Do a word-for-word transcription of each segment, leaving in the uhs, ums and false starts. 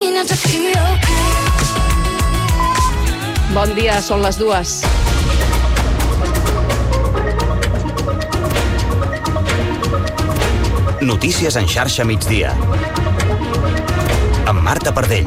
Bon dia, són les dues. Notícies en xarxa migdia. Amb Marta Pardell.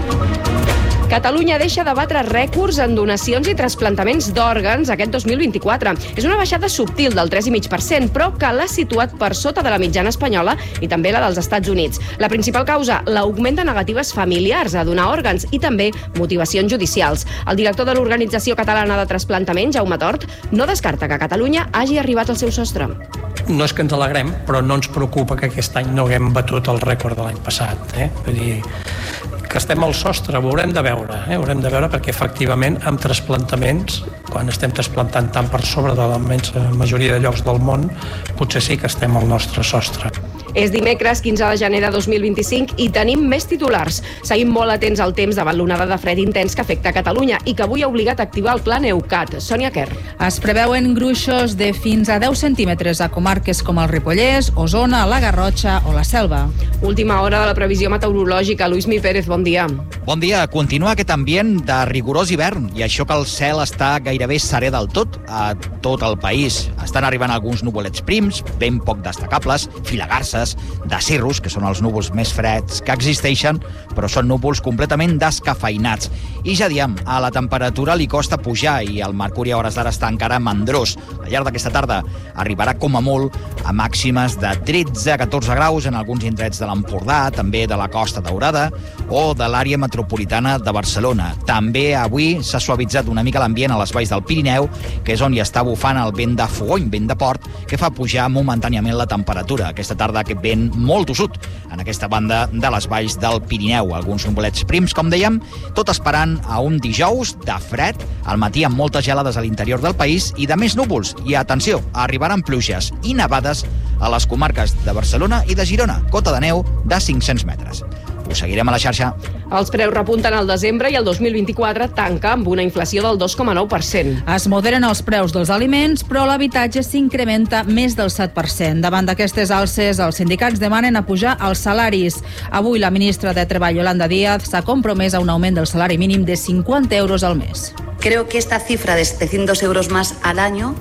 Catalunya deixa de batre rècords en donacions i trasplantaments d'òrgans aquest dos mil vint-i-quatre. És una baixada subtil del tres coma cinc per cent, però que l'ha situat per sota de la mitjana espanyola i també la dels Estats Units. La principal causa, l'augment de negatives familiars a donar òrgans i també motivacions judicials. El director de l'Organització Catalana de Trasplantament, Jaume Tort, no descarta que Catalunya hagi arribat al seu sostre. No és que ens alegrem, però no ens preocupa que aquest any no haguem batut el rècord de l'any passat. Eh? Vull dir, que estem al sostre, ho haurem de veure, eh? haurem de veure perquè efectivament amb trasplantaments, quan estem trasplantant tant per sobre de la immensa majoria de llocs del món, potser sí que estem al nostre sostre. És dimecres, quinze de gener de dos mil vint-i-cinc i tenim més titulars. Seguim molt atents al temps davant l'onada de fred intens que afecta Catalunya i que avui ha obligat a activar el pla Neucat. Sònia Quer. Es preveuen gruixos de fins a deu centímetres a comarques com el Ripollès, Osona, la Garrotxa o la Selva. Última hora de la previsió meteorològica. Luis Mi Pérez, bon dia. Bon dia. Continua aquest ambient de rigorós hivern i això que el cel està gairebé serè del tot a tot el país. Estan arribant alguns nuvolets prims, ben poc destacables, filagarses, de cirrus, que són els núvols més freds que existeixen, però són núvols completament descafeïnats. I ja diem, a la temperatura li costa pujar i el mercuri a hores d'ara està encara mandrós. Al llarg d'aquesta tarda arribarà com a molt a màximes de tretze a catorze graus en alguns indrets de l'Empordà, també de la Costa Daurada o de l'àrea metropolitana de Barcelona. També avui s'ha suavitzat una mica l'ambient a les valls del Pirineu, que és on hi està bufant el vent de fogony, vent de port, que fa pujar momentàniament la temperatura. Aquesta tarda aquest vent molt tossut en aquesta banda de les valls del Pirineu. Alguns nuvolets prims, com dèiem, tot esperant a un dijous de fred, al matí amb moltes gelades a l'interior del país i de més núvols. I atenció, arribaran pluges i nevades a les comarques de Barcelona i de Girona, cota de neu de cinc-cents metres. Ho seguirem a la xarxa. Els preus repunten al desembre i el dos mil vint-i-quatre tanca amb una inflació del dos coma nou per cent. Es moderen els preus dels aliments, però l'habitatge s'incrementa més del set per cent. Davant d'aquestes alces, els sindicats demanen a pujar els salaris. Avui la ministra de Treball, Yolanda Díaz, s'ha compromès a un augment del salari mínim de cinquanta euros al mes. Creo que esta cifra de setecientos euros más al año,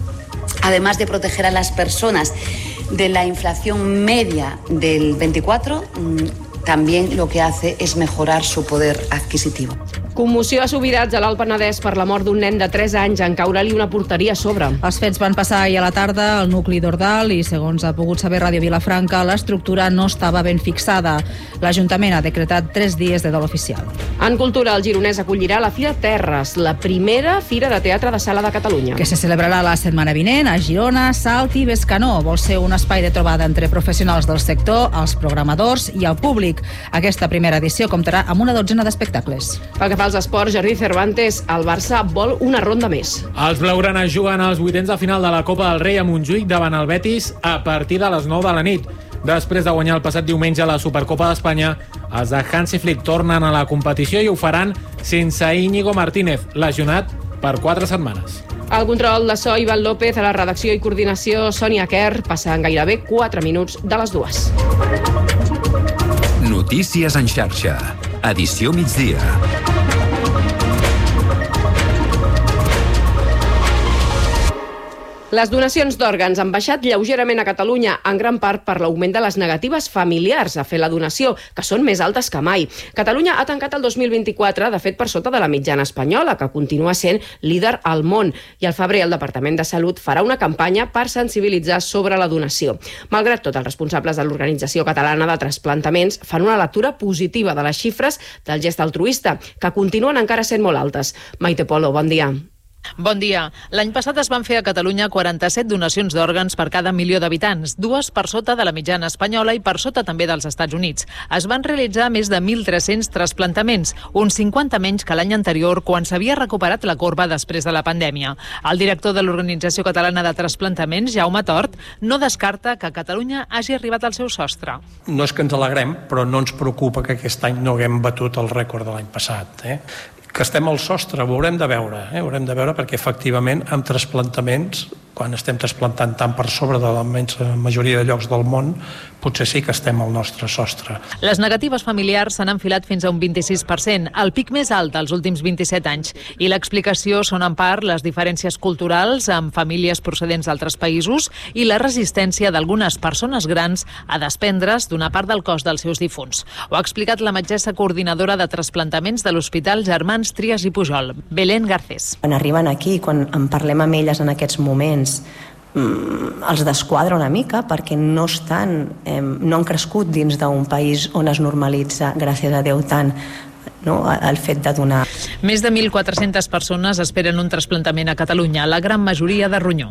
además de proteger a las personas de la inflación media del veinticuatro, también lo que hace es mejorar su poder adquisitivo. Commoció a Subirats, a l'Alt Penedès, per la mort d'un nen de tres anys en caure-li una porteria a sobre. Els fets van passar ahir a la tarda al nucli d'Ordal i, segons ha pogut saber Ràdio Vilafranca, l'estructura no estava ben fixada. L'Ajuntament ha decretat tres dies de dol oficial. En cultura, el Gironès acollirà la Fira Terres, la primera fira de teatre de sala de Catalunya. Que se celebrarà la setmana vinent a Girona, Salt i Bescanó. Vol ser un espai de trobada entre professionals del sector, els programadors i el públic. Aquesta primera edició comptarà amb una dotzena d'espectacles. Pel que fa als esports, Jordi Cervantes, el Barça vol una ronda més. Els blaugranes juguen als vuitens de final de la Copa del Rei a Montjuïc davant el Betis a partir de les nou de la nit. Després de guanyar el passat diumenge la Supercopa d'Espanya, els de Hansi Flick tornen a la competició i ho faran sense Íñigo Martínez, lesionat per quatre setmanes. El control de so, Ivan López, a la redacció i coordinació, Sònia Quer, passant gairebé quatre minuts de les dues. Notícies en xarxa. Edició migdia. Les donacions d'òrgans han baixat lleugerament a Catalunya, en gran part per l'augment de les negatives familiars a fer la donació, que són més altes que mai. Catalunya ha tancat el dos mil vint-i-quatre, de fet, per sota de la mitjana espanyola, que continua sent líder al món. I al febrer el Departament de Salut farà una campanya per sensibilitzar sobre la donació. Malgrat tot, els responsables de l'Organització Catalana de Trasplantaments fan una lectura positiva de les xifres del gest altruista, que continuen encara sent molt altes. Maite Polo, bon dia. Bon dia. L'any passat es van fer a Catalunya quaranta-set donacions d'òrgans per cada milió d'habitants, dues per sota de la mitjana espanyola i per sota també dels Estats Units. Es van realitzar més de mil tres-cents trasplantaments, uns cinquanta menys que l'any anterior, quan s'havia recuperat la corba després de la pandèmia. El director de l'Organització Catalana de Trasplantaments, Jaume Tort, no descarta que Catalunya hagi arribat al seu sostre. No és que ens alegrem, però no ens preocupa que aquest any no haguem batut el rècord de l'any passat, eh? Que estem al sostre, ho haurem de veure, eh? ho haurem de veure perquè efectivament amb trasplantaments quan estem trasplantant tant per sobre de la immensa majoria de llocs del món, potser sí que estem al nostre sostre. Les negatives familiars s'han enfilat fins a un vint-i-sis per cent, el pic més alt dels últims vint-i-set anys. I l'explicació són en part les diferències culturals amb famílies procedents d'altres països i la resistència d'algunes persones grans a desprendre's d'una part del cos dels seus difunts. Ho ha explicat la metgessa coordinadora de trasplantaments de l'Hospital Germans Trias i Pujol, Belén Garcés. Quan arriben aquí, quan en parlem amb elles en aquests moments, els desquadra una mica perquè no estan, eh, no han crescut dins d'un país on es normalitza, gràcies a Déu, tant no, el fet de donar. Més de mil quatre-centes persones esperen un trasplantament a Catalunya, la gran majoria de ronyó.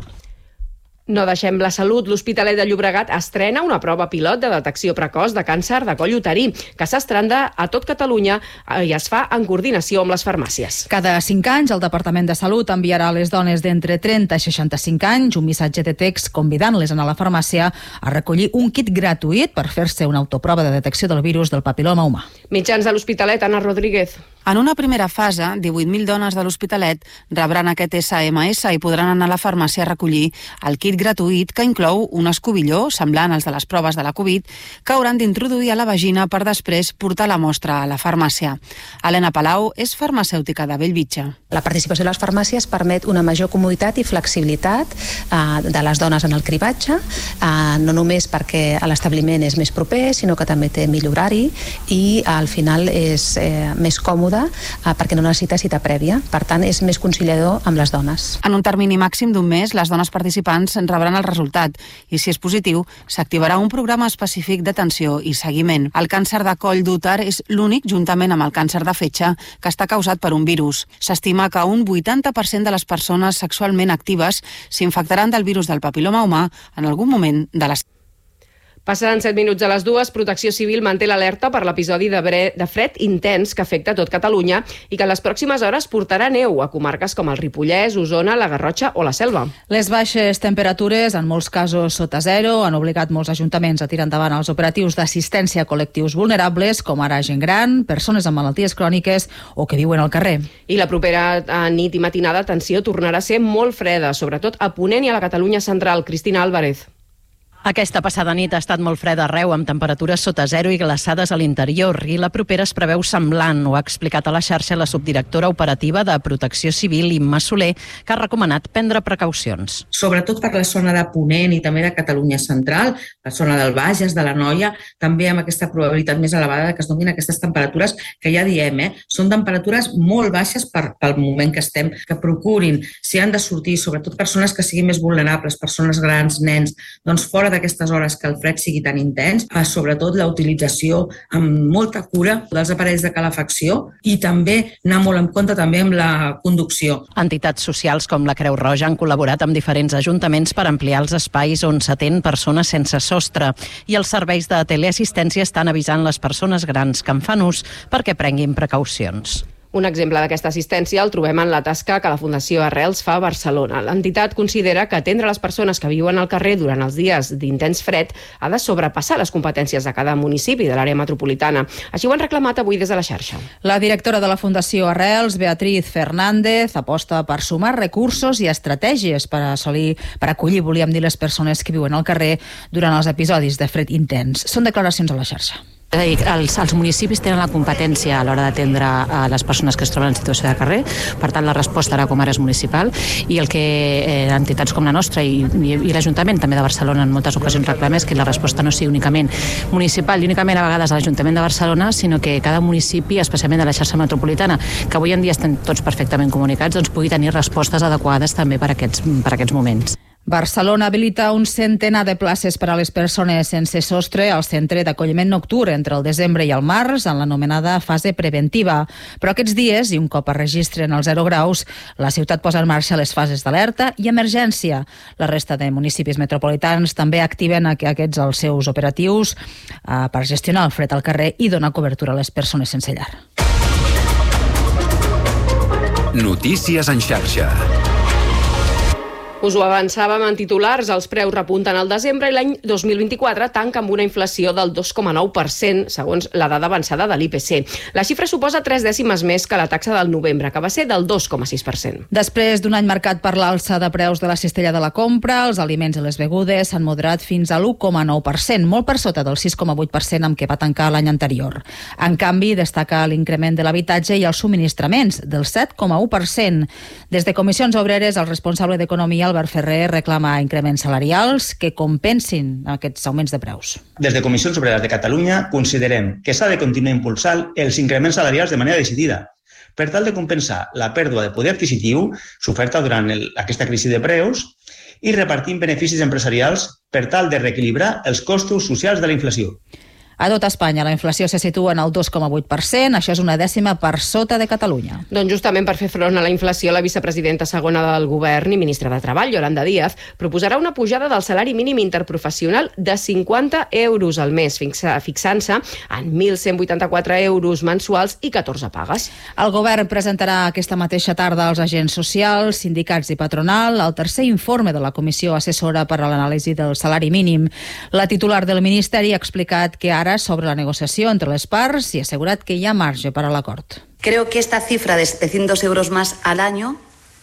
No deixem la salut. L'Hospitalet de Llobregat estrena una prova pilot de detecció precoç de càncer de coll uterí, que s'estrena a tot Catalunya i es fa en coordinació amb les farmàcies. Cada cinc anys, el Departament de Salut enviarà a les dones d'entre trenta i seixanta-cinc anys un missatge de text convidant-les a anar a la farmàcia a recollir un kit gratuït per fer-se una autoprova de detecció del virus del papil·loma humà. Mitjans de l'Hospitalet, Anna Rodríguez. En una primera fase, divuit mil dones de l'Hospitalet rebran aquest esse eme esse i podran anar a la farmàcia a recollir el kit gratuït que inclou un escobilló, semblant als de les proves de la Covid, que hauran d'introduir a la vagina per després portar la mostra a la farmàcia. Helena Palau és farmacèutica de Bellvitge. La participació a les farmàcies permet una major comoditat i flexibilitat eh, de les dones en el cribatge, eh, no només perquè l'establiment és més proper, sinó que també té millor horari i al final és eh, més còmode eh, perquè no necessita cita prèvia. Per tant, és més conciliador amb les dones. En un termini màxim d'un mes, les dones participants rebran el resultat i, si és positiu, s'activarà un programa específic d'atenció i seguiment. El càncer de coll d'úter és l'únic, juntament amb el càncer de fetge, que està causat per un virus. S'estima que un vuitanta per cent de les persones sexualment actives s'infectaran del virus del papil·loma humà en algun moment de la... Passant set minuts a les dues, Protecció Civil manté l'alerta per l'episodi de, bre... de fred intens que afecta tot Catalunya i que en les pròximes hores portarà neu a comarques com el Ripollès, Osona, la Garrotxa o la Selva. Les baixes temperatures, en molts casos sota zero, han obligat molts ajuntaments a tirar endavant els operatius d'assistència a col·lectius vulnerables, com ara gent gran, persones amb malalties cròniques o que viuen al carrer. I la propera nit i matinada, atenció, tornarà a ser molt freda, sobretot a Ponent i a la Catalunya central. Cristina Álvarez. Aquesta passada nit ha estat molt freda arreu, amb temperatures sota zero i glaçades a l'interior, i la propera es preveu semblant. Ho ha explicat a la xarxa la subdirectora operativa de Protecció Civil, Imma Soler, que ha recomanat prendre precaucions. Sobretot per la zona de Ponent i també de Catalunya central, la zona del Bages, de l'Anoia, també amb aquesta probabilitat més elevada que es donin aquestes temperatures que ja diem, eh? Són temperatures molt baixes per, pel moment que estem, que procurin, si han de sortir, sobretot persones que siguin més vulnerables, persones grans, nens, doncs fora d'aquestes hores que el fred sigui tan intens, eh, sobretot la utilització amb molta cura dels aparells de calefacció i també anar molt en compte també amb la conducció. Entitats socials com la Creu Roja han col·laborat amb diferents ajuntaments per ampliar els espais on s'atén persones sense sostre, i els serveis de teleassistència estan avisant les persones grans que en fan ús perquè prenguin precaucions. Un exemple d'aquesta assistència el trobem en la tasca que la Fundació Arrels fa a Barcelona. L'entitat considera que atendre les persones que viuen al carrer durant els dies d'intens fred ha de sobrepassar les competències de cada municipi de l'àrea metropolitana. Així ho han reclamat avui des de la xarxa. La directora de la Fundació Arrels, Beatriz Fernández, aposta per sumar recursos i estratègies per assolir, per acollir, volíem dir, les persones que viuen al carrer durant els episodis de fred intens. Són declaracions a la xarxa. Els, els municipis tenen la competència a l'hora d'atendre a les persones que es troben en situació de carrer, per tant la resposta ara com ara és municipal, i el que eh, entitats com la nostra i, i, i l'Ajuntament també de Barcelona en moltes ocasions reclama és que la resposta no sigui únicament municipal i únicament a vegades a l'Ajuntament de Barcelona, sinó que cada municipi, especialment de la xarxa metropolitana, que avui en dia estan tots perfectament comunicats, doncs pugui tenir respostes adequades també per a aquests, per a aquests moments. Barcelona habilita un centenar de places per a les persones sense sostre al centre d'acolliment nocturn entre el desembre i el març, en l'anomenada fase preventiva. Però aquests dies, i un cop es registren els zero graus, la ciutat posa en marxa les fases d'alerta i emergència. La resta de municipis metropolitans també activen aquests els seus operatius eh, per gestionar el fred al carrer i donar cobertura a les persones sense llar. Notícies en xarxa. Us ho avançàvem en titulars, els preus repunten al desembre i l'any dos mil vint-i-quatre tanca amb una inflació del dos coma nou per cent, segons la dada avançada de l'I P C. La xifra suposa tres dècimes més que la taxa del novembre, que va ser del dos coma sis per cent. Després d'un any marcat per l'alça de preus de la cistella de la compra, els aliments i les begudes s'han moderat fins a l'u coma nou per cent, molt per sota del sis coma vuit per cent amb què va tancar l'any anterior. En canvi, destaca l'increment de l'habitatge i els subministraments, del set coma u per cent. Des de Comissions Obreres, el responsable d'Economia, Albert Ferrer, reclama increments salarials que compensin aquests augments de preus. Des de Comissions Obreres de Catalunya considerem que s'ha de continuar impulsant els increments salarials de manera decidida per tal de compensar la pèrdua de poder adquisitiu soferta durant el, aquesta crisi de preus i repartint beneficis empresarials per tal de reequilibrar els costos socials de la inflació. A tot Espanya la inflació se situa en el dos coma vuit per cent, això és una dècima per sota de Catalunya. Doncs justament per fer front a la inflació, la vicepresidenta segona del Govern i ministra de Treball, Yolanda Díaz, proposarà una pujada del salari mínim interprofessional de cinquanta euros al mes, fixant-se en mil cent vuitanta-quatre euros mensuals i catorze pagues. El Govern presentarà aquesta mateixa tarda als agents socials, sindicats i patronal el tercer informe de la Comissió Assessora per a l'anàlisi del salari mínim. La titular del Ministeri ha explicat que ara sobre la negociació entre les parts i ha assegurat que hi ha marge per a l'acord. Creo que esta cifra de setecientos euros más al año,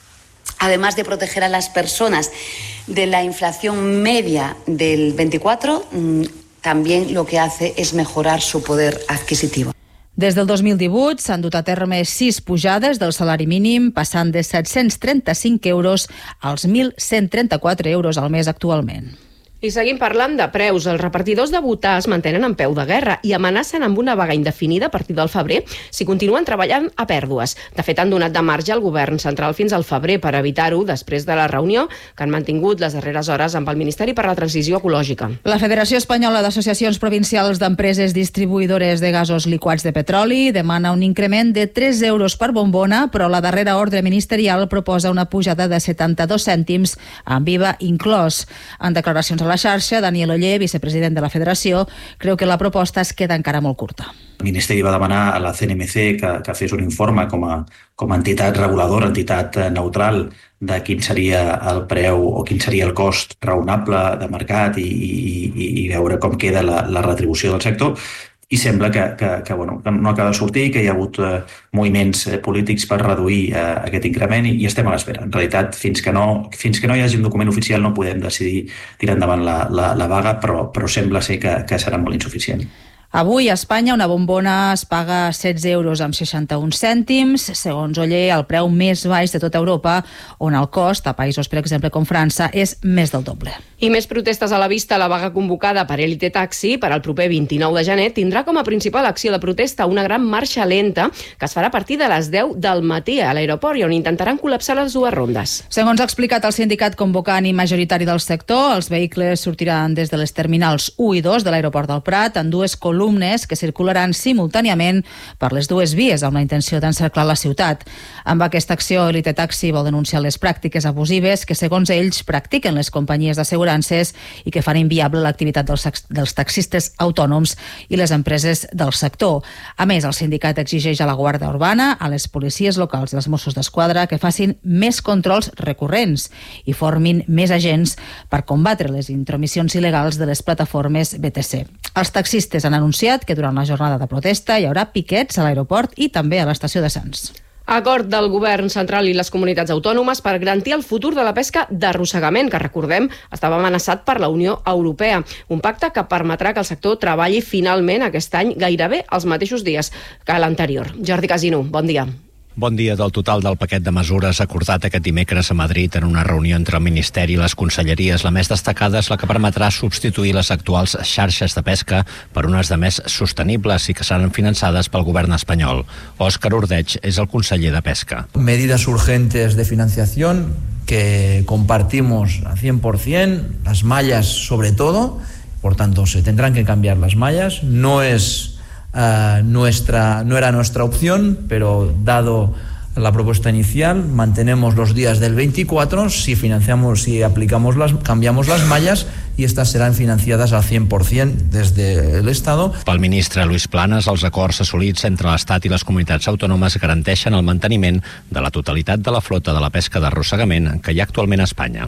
además de proteger a las personas de la inflación media del veinticuatro, también lo que hace es mejorar su poder adquisitivo. Des del dos mil divuit s'han dut a terme sis pujades del salari mínim, passant de set-cents trenta-cinc euros als mil cent trenta-quatre euros al mes actualment. I seguim parlant de preus. Els repartidors de Butà es mantenen en peu de guerra i amenacen amb una vaga indefinida a partir del febrer si continuen treballant a pèrdues. De fet, han donat de marge al govern central fins al febrer per evitar-ho després de la reunió que han mantingut les darreres hores amb el Ministeri per a la Transició Ecològica. La Federació Espanyola d'Associacions Provincials d'Empreses Distribuïdores de Gasos Liquats de Petroli demana un increment de tres euros per bombona, però la darrera ordre ministerial proposa una pujada de setanta-dos cèntims amb I V A inclòs. En declaracions a la xarxa, Daniel Oller, vicepresident de la Federació, creu que la proposta es queda encara molt curta. El Ministeri va demanar a la C N M C que, que fes un informe com a, com a entitat reguladora, entitat neutral, de quin seria el preu o quin seria el cost raonable de mercat i, i, i veure com queda la, la retribució del sector. I sembla que, que, que, bueno, que no acaba de sortir, que hi ha hagut eh, moviments eh, polítics per reduir eh, aquest increment i, i estem a l'espera. En realitat, fins que, no, fins que no hi hagi un document oficial no podem decidir tirar endavant la, la, la vaga, però, però sembla ser que, que serà molt insuficient. Avui a Espanya una bombona es paga setze euros amb seixanta-un cèntims, segons Oller, el preu més baix de tota Europa, on el cost a països, per exemple, com França, és més del doble. I més protestes a la vista. La vaga convocada per Elite Taxi per al proper vint-i-nou de gener tindrà com a principal acció de protesta una gran marxa lenta que es farà a partir de les deu del matí a l'aeroport i on intentaran col·lapsar les dues rondes. Segons ha explicat el sindicat convocant i majoritari del sector, els vehicles sortiran des de les terminals u i dos de l'aeroport del Prat en dues columnes columnes que circularan simultàniament per les dues vies amb la intenció d'encerclar la ciutat. Amb aquesta acció, Elite Taxi vol denunciar les pràctiques abusives que, segons ells, practiquen les companyies d'assegurances i que fan inviable l'activitat dels, dels taxistes autònoms i les empreses del sector. A més, el sindicat exigeix a la Guàrdia Urbana, a les policies locals i als Mossos d'Esquadra que facin més controls recurrents i formin més agents per combatre les intromissions il·legals de les plataformes B T C. Els taxistes han anunciat que durant la jornada de protesta hi haurà piquets a l'aeroport i també a l'estació de Sants. Acord del govern central i les comunitats autònomes per garantir el futur de la pesca d'arrossegament, que, recordem, estava amenaçat per la Unió Europea. Un pacte que permetrà que el sector treballi finalment aquest any gairebé els mateixos dies que l'anterior. Jordi Casino, bon dia. Bon dia. Del total del paquet de mesures acordat aquest dimecres a Madrid en una reunió entre el Ministeri i les conselleries, la més destacada és la que permetrà substituir les actuals xarxes de pesca per unes de més sostenibles i que seran finançades pel govern espanyol. Òscar Ordeig és el conseller de Pesca. Medidas urgentes de financiación que compartimos al cien por ciento, las mallas sobre todo, por tanto se tendrán que cambiar las mallas, no es Uh, nuestra, no era nuestra opción, pero dado la propuesta inicial, mantenemos los días del veinticuatro, si financiamos, si aplicamos las, cambiamos las mallas y estas serán financiadas al cien por ciento desde el Estado. Pel ministre Luis Planas, els acords assolits entre l'Estat i les comunitats autònomes garanteixen el manteniment de la totalitat de la flota de la pesca d'arrossegament que hi ha actualment a Espanya.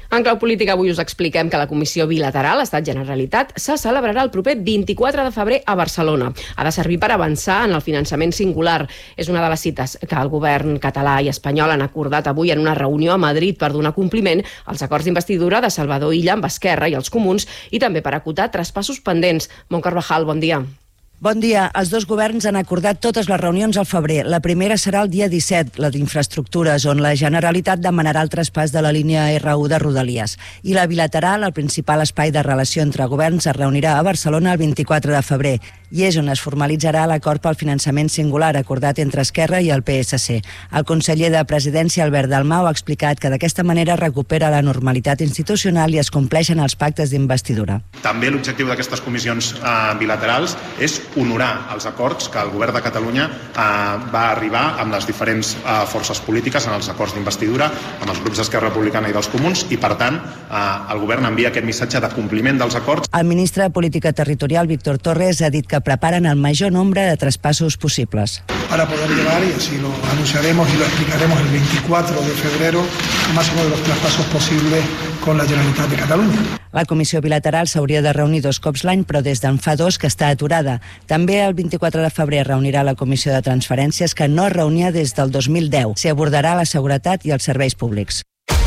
En clau política avui us expliquem que la comissió bilateral Estat-Generalitat se celebrarà el proper vint-i-quatre de febrer a Barcelona. Ha de servir per avançar en el finançament singular. És una de les cites que el govern català i espanyol han acordat avui en una reunió a Madrid per donar compliment als acords d'investidura de Salvador Illa amb Esquerra i els Comuns i també per acotar traspassos pendents. Mont Carvajal, bon dia. Bon dia. Els dos governs han acordat totes les reunions al febrer. La primera serà el dia disset, la d'infraestructures, on la Generalitat demanarà el traspàs de la línia erre u de Rodalies. I la bilateral, el principal espai de relació entre governs, es reunirà a Barcelona el vint-i-quatre de febrer i és on es formalitzarà l'acord pel finançament singular acordat entre Esquerra i el pe esse ce. El conseller de Presidència, Albert Dalmau, ha explicat que d'aquesta manera recupera la normalitat institucional i es compleixen els pactes d'investidura. També l'objectiu d'aquestes comissions eh, bilaterals és honorar els acords que el govern de Catalunya eh, va arribar amb les diferents eh, forces polítiques en els acords d'investidura, amb els grups d'Esquerra Republicana i dels Comuns, i per tant eh, el govern envia aquest missatge de compliment dels acords. El ministre de Política Territorial, Víctor Torres, ha dit que preparen el major nombre de traspassos posibles. Para poder llegar, y así lo anunciaremos y lo explicaremos el veinticuatro de febrero, el máximo de los traspasos posibles con la Generalitat de Catalunya. La comissió bilateral s'hauria de reunir dos cops l'any, però des d'en fa dos que està aturada. També el vint-i-quatre de febrer es reunirà la comissió de transferències, que no es reunia des del dos mil deu. S'hi abordarà la seguretat i els serveis públics.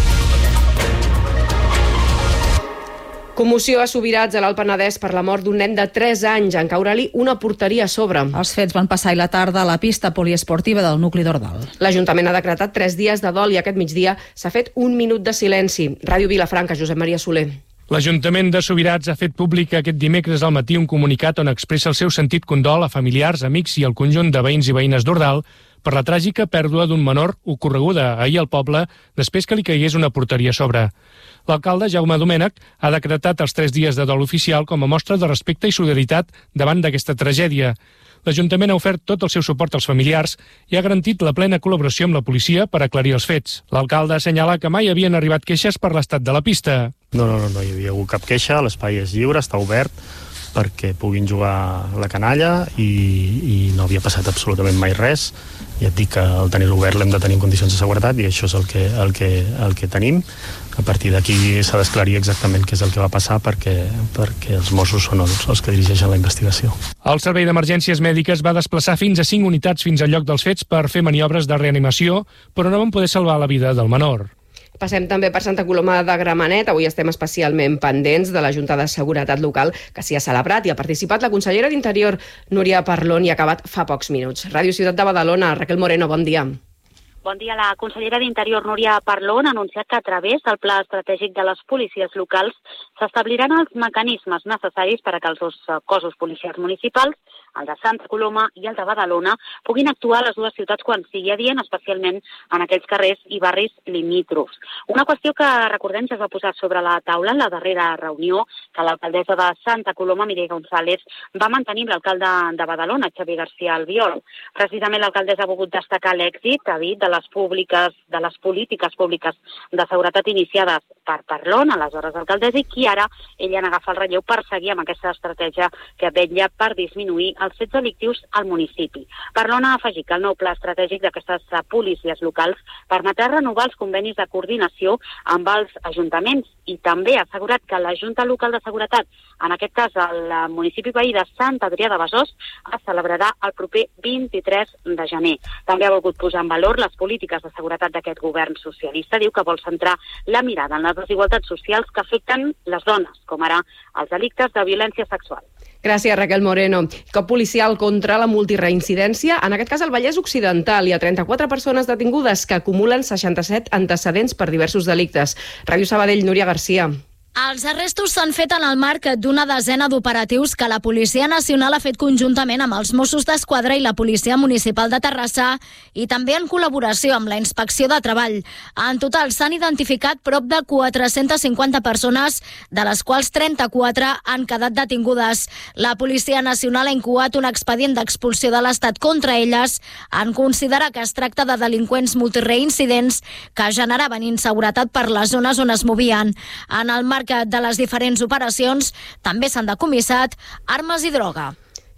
Commoció a Subirats, a l'Alt Penedès, per la mort d'un nen de tres anys en caure-li una porteria a sobre. Els fets van passar ahir la tarda a la pista poliesportiva del nucli d'Ordal. L'Ajuntament ha decretat tres dies de dol i aquest migdia s'ha fet un minut de silenci. Ràdio Vilafranca, Josep Maria Soler. L'Ajuntament de Subirats ha fet públic aquest dimecres al matí un comunicat on expressa el seu sentit condol a familiars, amics i al conjunt de veïns i veïnes d'Ordal per la tràgica pèrdua d'un menor ocorreguda ahir al poble després que li caigués una porteria a sobre. L'alcalde, Jaume Domènech, ha decretat els tres dies de dol oficial com a mostra de respecte i solidaritat davant d'aquesta tragèdia. L'Ajuntament ha ofert tot el seu suport als familiars i ha garantit la plena col·laboració amb la policia per aclarir els fets. L'alcalde assenyala que mai havien arribat queixes per l'estat de la pista. No, no, no, no hi havia hagut cap queixa, l'espai és lliure, està obert perquè puguin jugar la canalla i, i no havia passat absolutament mai res. Ja et dic que el tenir-lo obert l'hem de tenir en condicions de seguretat i això és el que, el que, el que tenim. A partir d'aquí s'ha d'esclarir exactament què és el que va passar perquè, perquè els Mossos són els, els que dirigeixen la investigació. El Servei d'Emergències Mèdiques va desplaçar fins a cinc unitats fins al lloc dels fets per fer maniobres de reanimació, però no van poder salvar la vida del menor. Passem també per Santa Coloma de Gramenet. Avui estem especialment pendents de la Junta de Seguretat Local que s'hi ha celebrat i ha participat la consellera d'Interior, Núria Parlon, i ha acabat fa pocs minuts. Ràdio Ciutat de Badalona, Raquel Moreno, bon dia. Bon dia. La consellera d'Interior, Núria Parlon, ha anunciat que a través del Pla Estratègic de les Policies Locals s'establiran els mecanismes necessaris per a que els dos cossos policials municipals, el de Santa Coloma i el de Badalona, puguin actuar a les dues ciutats quan sigui adient, especialment en aquells carrers i barris limítrofs. Una qüestió que, recordem, ja es va posar sobre la taula en la darrera reunió que l'alcaldessa de Santa Coloma, Mireia González, va mantenir amb l'alcalde de Badalona, Xavier García Albiol. Precisament l'alcaldessa ha volgut destacar l'èxit, ha dit, de les públiques, de les polítiques públiques de seguretat iniciades per Parlon, aleshores alcaldessa, i qui ara ella n'agafa el relleu per seguir amb aquesta estratègia que vetlla per disminuir els fets delictius al municipi. Parlon ha afegit que el nou pla estratègic d'aquestes policies locals permetrà renovar els convenis de coordinació amb els ajuntaments i també ha assegurat que la Junta Local de Seguretat, en aquest cas el municipi veí de Sant Adrià de Besòs, es celebrarà el proper vint-i-tres de gener. També ha volgut posar en valor les polítiques de seguretat d'aquest govern socialista. Diu que vol centrar la mirada en les desigualtats socials que afecten les dones, com ara els delictes de violència sexual. Gràcies, Raquel Moreno. Cop policial contra la multireincidència. En aquest cas, al Vallès Occidental hi ha trenta-quatre persones detingudes que acumulen seixanta-set antecedents per diversos delictes. Ràdio Sabadell, Núria Garcia. Els arrestos s'han fet en el marc d'una desena d'operatius que la Policia Nacional ha fet conjuntament amb els Mossos d'Esquadra i la Policia Municipal de Terrassa i també en col·laboració amb la Inspecció de Treball. En total s'han identificat prop de quatre-centes cinquanta persones, de les quals trenta-quatre han quedat detingudes. La Policia Nacional ha incoat un expedient d'expulsió de l'Estat contra elles en considerar que es tracta de delinqüents multireincidents que generaven inseguretat per les zones on es movien. En el marc de les diferents operacions també s'han decomissat armes i droga.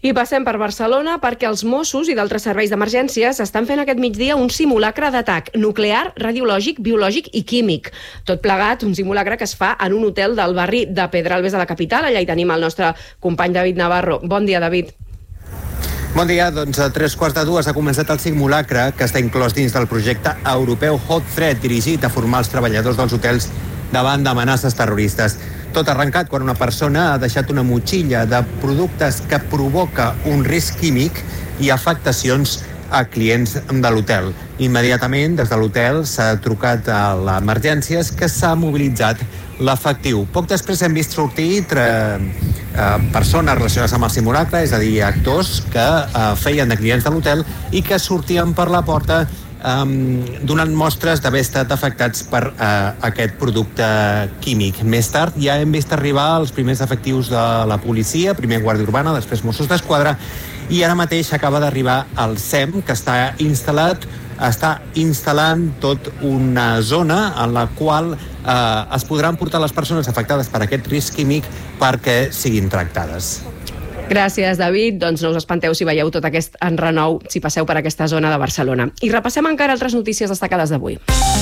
I passem per Barcelona perquè els Mossos i d'altres serveis d'emergències estan fent aquest migdia un simulacre d'atac nuclear, radiològic, biològic i químic. Tot plegat, un simulacre que es fa en un hotel del barri de Pedralbes de la capital. Allà hi tenim el nostre company David Navarro. Bon dia, David. Bon dia, doncs a tres quarts de dues ha començat el simulacre que està inclòs dins del projecte europeu Hot Threat, dirigit a formar els treballadors dels hotels davant d'amenaces terroristes. Tot arrencat quan una persona ha deixat una motxilla de productes que provoca un risc químic i afectacions a clients de l'hotel. Immediatament, des de l'hotel, s'ha trucat a l'emergències que s'ha mobilitzat l'efectiu. Poc després hem vist sortir tre, eh, persones relacionades amb el simulacre, és a dir, actors que eh, feien de clients de l'hotel i que sortien per la porta Um, donant mostres d'haver estat afectats per uh, aquest producte químic. Més tard ja hem vist arribar els primers efectius de la policia, primer Guàrdia Urbana, després Mossos d'Esquadra, i ara mateix acaba d'arribar el S E M, que està instal·lat, està instal·lant tot una zona en la qual uh, es podran portar les persones afectades per aquest risc químic perquè siguin tractades. Gràcies, David. Doncs no us espanteu si veieu tot aquest enrenou si passeu per aquesta zona de Barcelona. I repassem encara altres notícies destacades d'avui.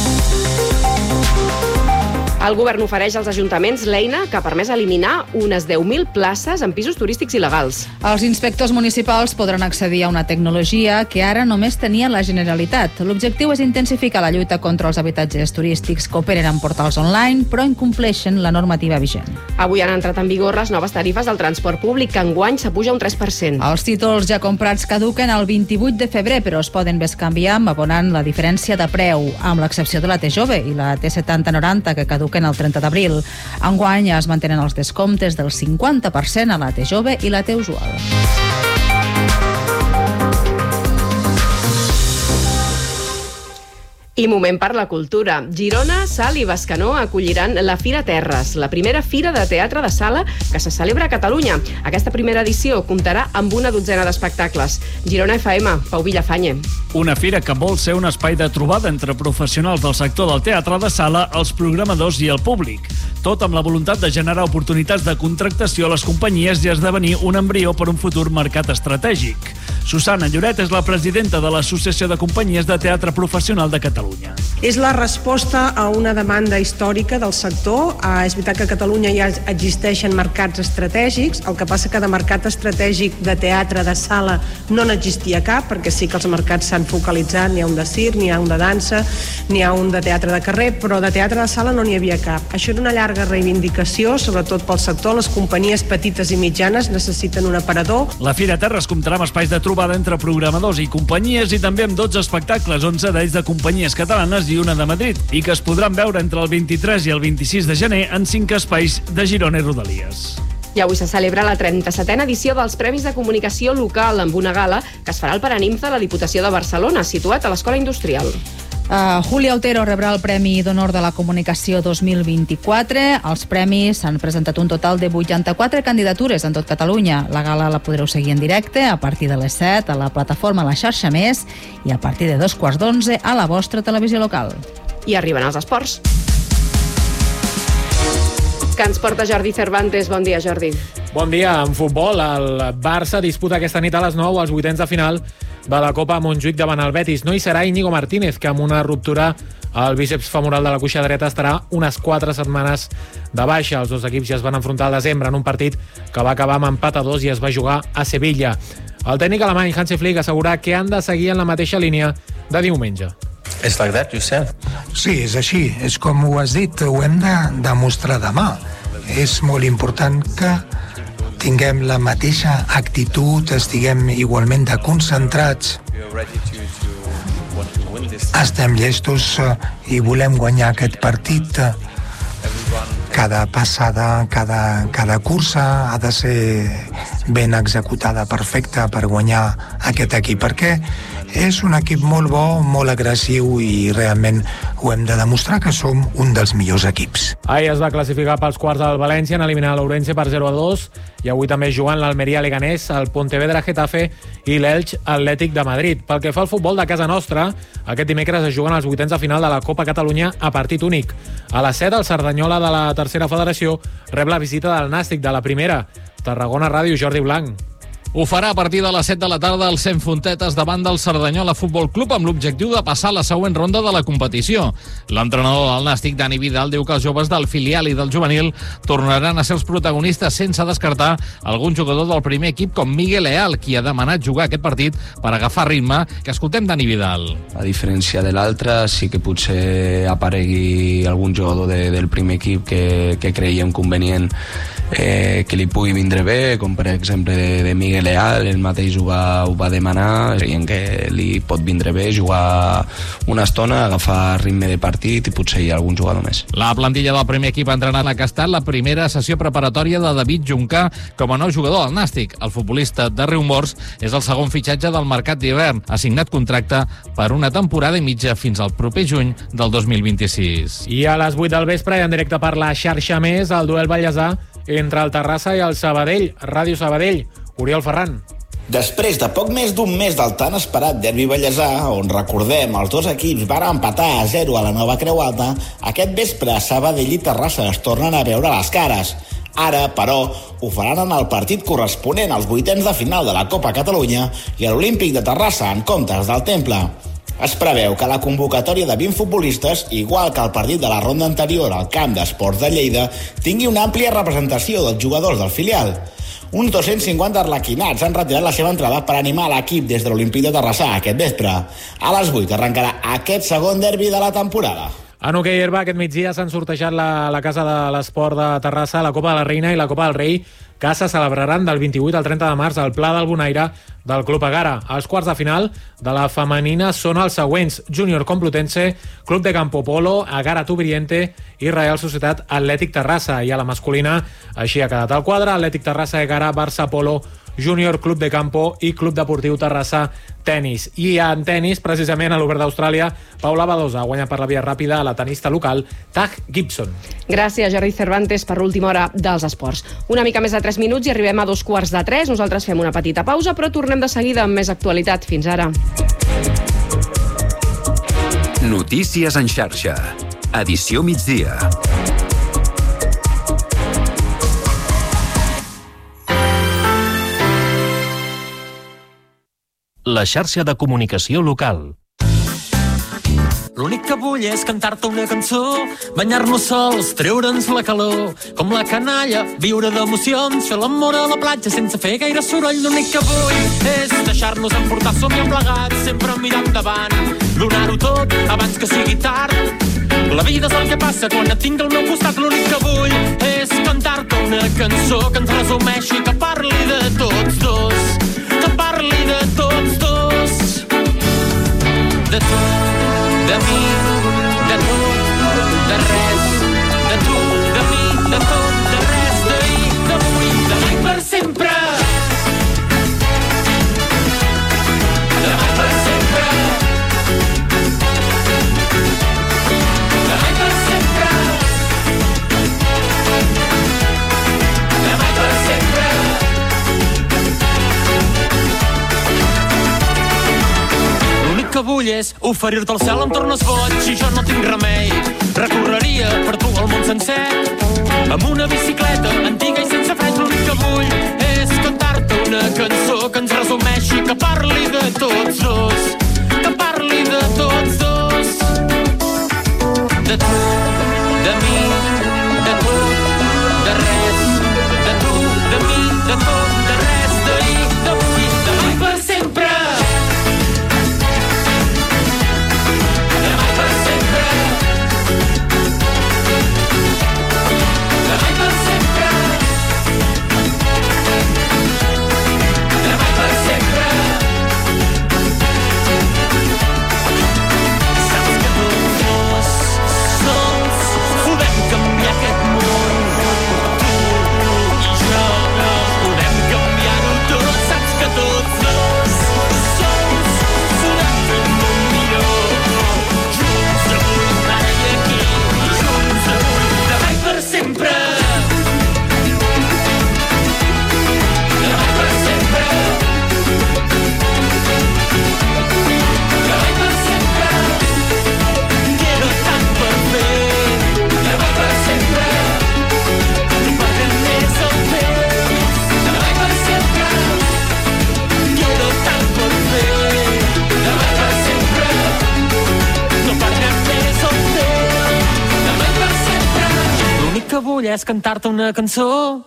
El govern ofereix als ajuntaments l'eina que ha permès eliminar unes deu mil places en pisos turístics il·legals. Els inspectors municipals podran accedir a una tecnologia que ara només tenia la Generalitat. L'objectiu és intensificar la lluita contra els habitatges turístics que operen en portals online, però incompleixen la normativa vigent. Avui han entrat en vigor les noves tarifes del transport públic, que enguany s'apuja un tres per cent. Els títols ja comprats caduquen el vint-i-vuit de febrer, però es poden bescanviar abonant la diferència de preu, amb l'excepció de la T jove i la T setanta noranta, que caduquen el trenta d'abril. Enguany es mantenen els descomptes del cinquanta per cent a la T jove i la T usual. I moment per la cultura. Girona, Salt i Bescanó acolliran la Fira Terres, la primera fira de teatre de sala que se celebra a Catalunya. Aquesta primera edició comptarà amb una dotzena d'espectacles. Girona F M, Pau Villafañe. Una fira que vol ser un espai de trobada entre professionals del sector del teatre de sala, els programadors i el públic. Tot amb la voluntat de generar oportunitats de contractació a les companyies i esdevenir un embrió per un futur mercat estratègic. Susana Lloret és la presidenta de l'Associació de Companyies de Teatre Professional de Catalunya. És la resposta a una demanda històrica del sector. Ah, és veritat que a Catalunya ja existeixen mercats estratègics, el que passa que de mercat estratègic de teatre de sala no n'existia cap, perquè sí que els mercats s'han focalitzat, n'hi ha un de circ, n'hi ha un de dansa, n'hi ha un de teatre de carrer, però de teatre de sala no n'hi havia cap. Això era una llarga reivindicació, sobretot pel sector. Les companyies petites i mitjanes necessiten un aparador. La Fira Terres comptarà amb espais de trobada entre programadors i companyies i també amb dotze espectacles, onze d'ells de companyies catalanes i una de Madrid, i que es podran veure entre el vint-i-tres i el vint-i-sis de gener en cinc espais de Girona i Rodalies. I avui se celebra la trenta-setena edició dels Premis de Comunicació Local amb una gala que es farà al Paranimf de la Diputació de Barcelona, situat a l'Escola Industrial. Uh, Julia Otero rebrà el Premi d'Honor de la Comunicació dos mil vint-i-quatre. Els premis s'han presentat un total de vuitanta-quatre candidatures en tot Catalunya. La gala la podreu seguir en directe a partir de les set a la plataforma La Xarxa Més i a partir de dos quarts d'onze a la vostra televisió local. I arriben els esports. Que ens porta Jordi Cervantes. Bon dia, Jordi. Bon dia. En futbol, el Barça disputa aquesta nit a les nou els vuitens de final de la Copa Montjuïc davant el Betis. No hi serà Íñigo Martínez, que amb una ruptura al bíceps femoral de la cuixa dreta estarà unes quatre setmanes de baixa. Els dos equips ja es van enfrontar al desembre en un partit que va acabar amb empat a dos i es va jugar a Sevilla. El tècnic alemany Hansi Flick assegura que han de seguir en la mateixa línia de diumenge. It's like that, you said. Sí, és així. És com ho has dit, ho hem de demostrar demà. És molt important que tinguem la mateixa actitud, estiguem igualment de concentrats. Estem llestos i volem guanyar aquest partit. Cada passada, cada, cada cursa ha de ser ben executada, perfecta, per guanyar aquest equip, perquè és un equip molt bo, molt agressiu i realment ho hem de demostrar que som un dels millors equips. Ahir es va classificar pels quarts del València en eliminar l'Ourense per zero a dos i avui també jugant l'Almeria Leganés, el Pontevedra Getafe i l'Elx Atlètic de Madrid. Pel que fa al futbol de casa nostra, aquest dimecres es juguen els vuitens de final de la Copa Catalunya a partit únic. A les set, el Cerdanyola de la tercera federació rep la visita del Nàstic de la primera. Tarragona Ràdio, Jordi Blanc. Ho farà a partir de les set de la tarda al Cent Fontetes davant del Cerdanyola Futbol Club amb l'objectiu de passar a la següent ronda de la competició. L'entrenador del Nàstic, Dani Vidal, diu que els joves del filial i del juvenil tornaran a ser els protagonistes sense descartar algun jugador del primer equip com Miguel Leal, qui ha demanat jugar aquest partit per agafar ritme. Que escoltem Dani Vidal. A diferència de l'altre, sí que potser aparegui algun jugador de, del primer equip que, que creiem convenient eh, que li pugui vindre bé, com per exemple de, de Miguel Leal, ell mateix ho va, ho va demanar, creiem que li pot vindre bé jugar una estona, agafar ritme de partit i potser hi ha algun jugador més. La plantilla del primer equip ha entrenat la que ha estat la primera sessió preparatòria de David Juncà com a nou jugador al Nàstic. El futbolista de Riumors és el segon fitxatge del mercat d'hivern. Ha signat contracte per una temporada i mitja fins al proper juny del dos mil vint-i-sis. I a les vuit del vespre i en directe per la xarxa més, el duel ballesà entre el Terrassa i el Sabadell. Ràdio Sabadell. Oriol Ferran. Després de poc més d'un mes del tan esperat derbi ballesà, on recordem els dos equips van empatar a zero a la nova Creu Alta, aquest vespre Sabadell i Terrassa es tornen a veure les cares. Ara, però, ho faran en el partit corresponent als vuitens de final de la Copa Catalunya i a l'Olímpic de Terrassa en comptes del Temple. Es preveu que la convocatòria de vint futbolistes, igual que el partit de la ronda anterior al Camp d'Esports de Lleida, tingui una àmplia representació dels jugadors del filial. Uns dos-cents cinquanta arlequinats han retirat la seva entrada per animar l'equip des de l'Olímpic de Terrassa aquest vespre. A les vuit arrencarà aquest segon derbi de la temporada. En hoquei herba, aquest migdia s'han sortejat la, la Casa de l'Esport de Terrassa, la Copa de la Reina i la Copa del Rei, que se celebraran del vint-i-vuit al trenta de març al Pla del Bonaire del Club Agara. Els quarts de final de la femenina són els següents: Júnior Complutense, Club de Campo Polo, Agara Tubriente i Real Societat Atlètic Terrassa. I a la masculina, així ha quedat el quadre: Atlètic Terrassa, Agara, Barça Polo, Júnior Club de Campo i Club Deportiu Terrassa Tenis. I en tenis, precisament a l'Obert d'Austràlia, Paula Badosa ha guanyat per la via ràpida a la tenista local Taj Gibson. Gràcies, Jordi Cervantes, per l'última hora dels esports. Una mica més de tres minuts i arribem a dos quarts de tres. Nosaltres fem una petita pausa, però tornem de seguida amb més actualitat. Fins ara. Notícies en xarxa. Edició migdia. La xarxa de comunicació local. L'únic que vull és cantar-te una cançó, banyar-nos sols, treure'ns la calor, com la canalla, viure d'emocions, fer l'amor a la platja sense fer gaire soroll. L'únic que vull és deixar-nos emportar, som-hi plegats, sempre mirant endavant, donar-ho tot abans que sigui tard. La vida és el que passa quan et tinc al meu costat. L'únic que vull és cantar-te una cançó que ens resumeixi, que parli de tots dos, que parli de tots dos, de tu, de mi, de tu, de res, de tu, de mi, de tot, de res, d'ahir, d'avui, demà i per sempre. Demà i per sempre. Demà i per sempre. Demà i per sempre. L'únic que vull és oferir-te el cel, em tornes boig i jo no tinc remei. Recorreria per tu el món sencer amb una bicicleta antiga i sense frens. L'únic que vull és cantar-te una cançó que ens resumeixi, que parli de tots dos, que parli de tots dos, de tu, de mi, de tu, de res, de tu, de mi, de tot, de res, d'ahir, d'avui, demà i per sempre. vull és cantar-te una cançó.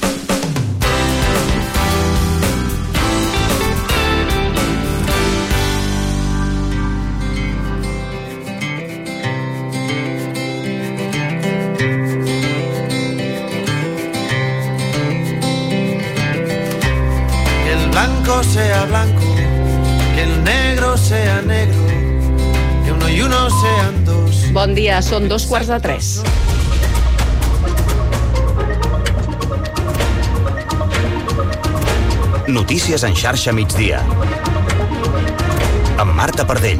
blanco sea blanco, que el negro sea negro, que uno y uno sean dos. Bon dia, són dos quarts de tres. Notícies en xarxa migdia. Amb Marta Pardell.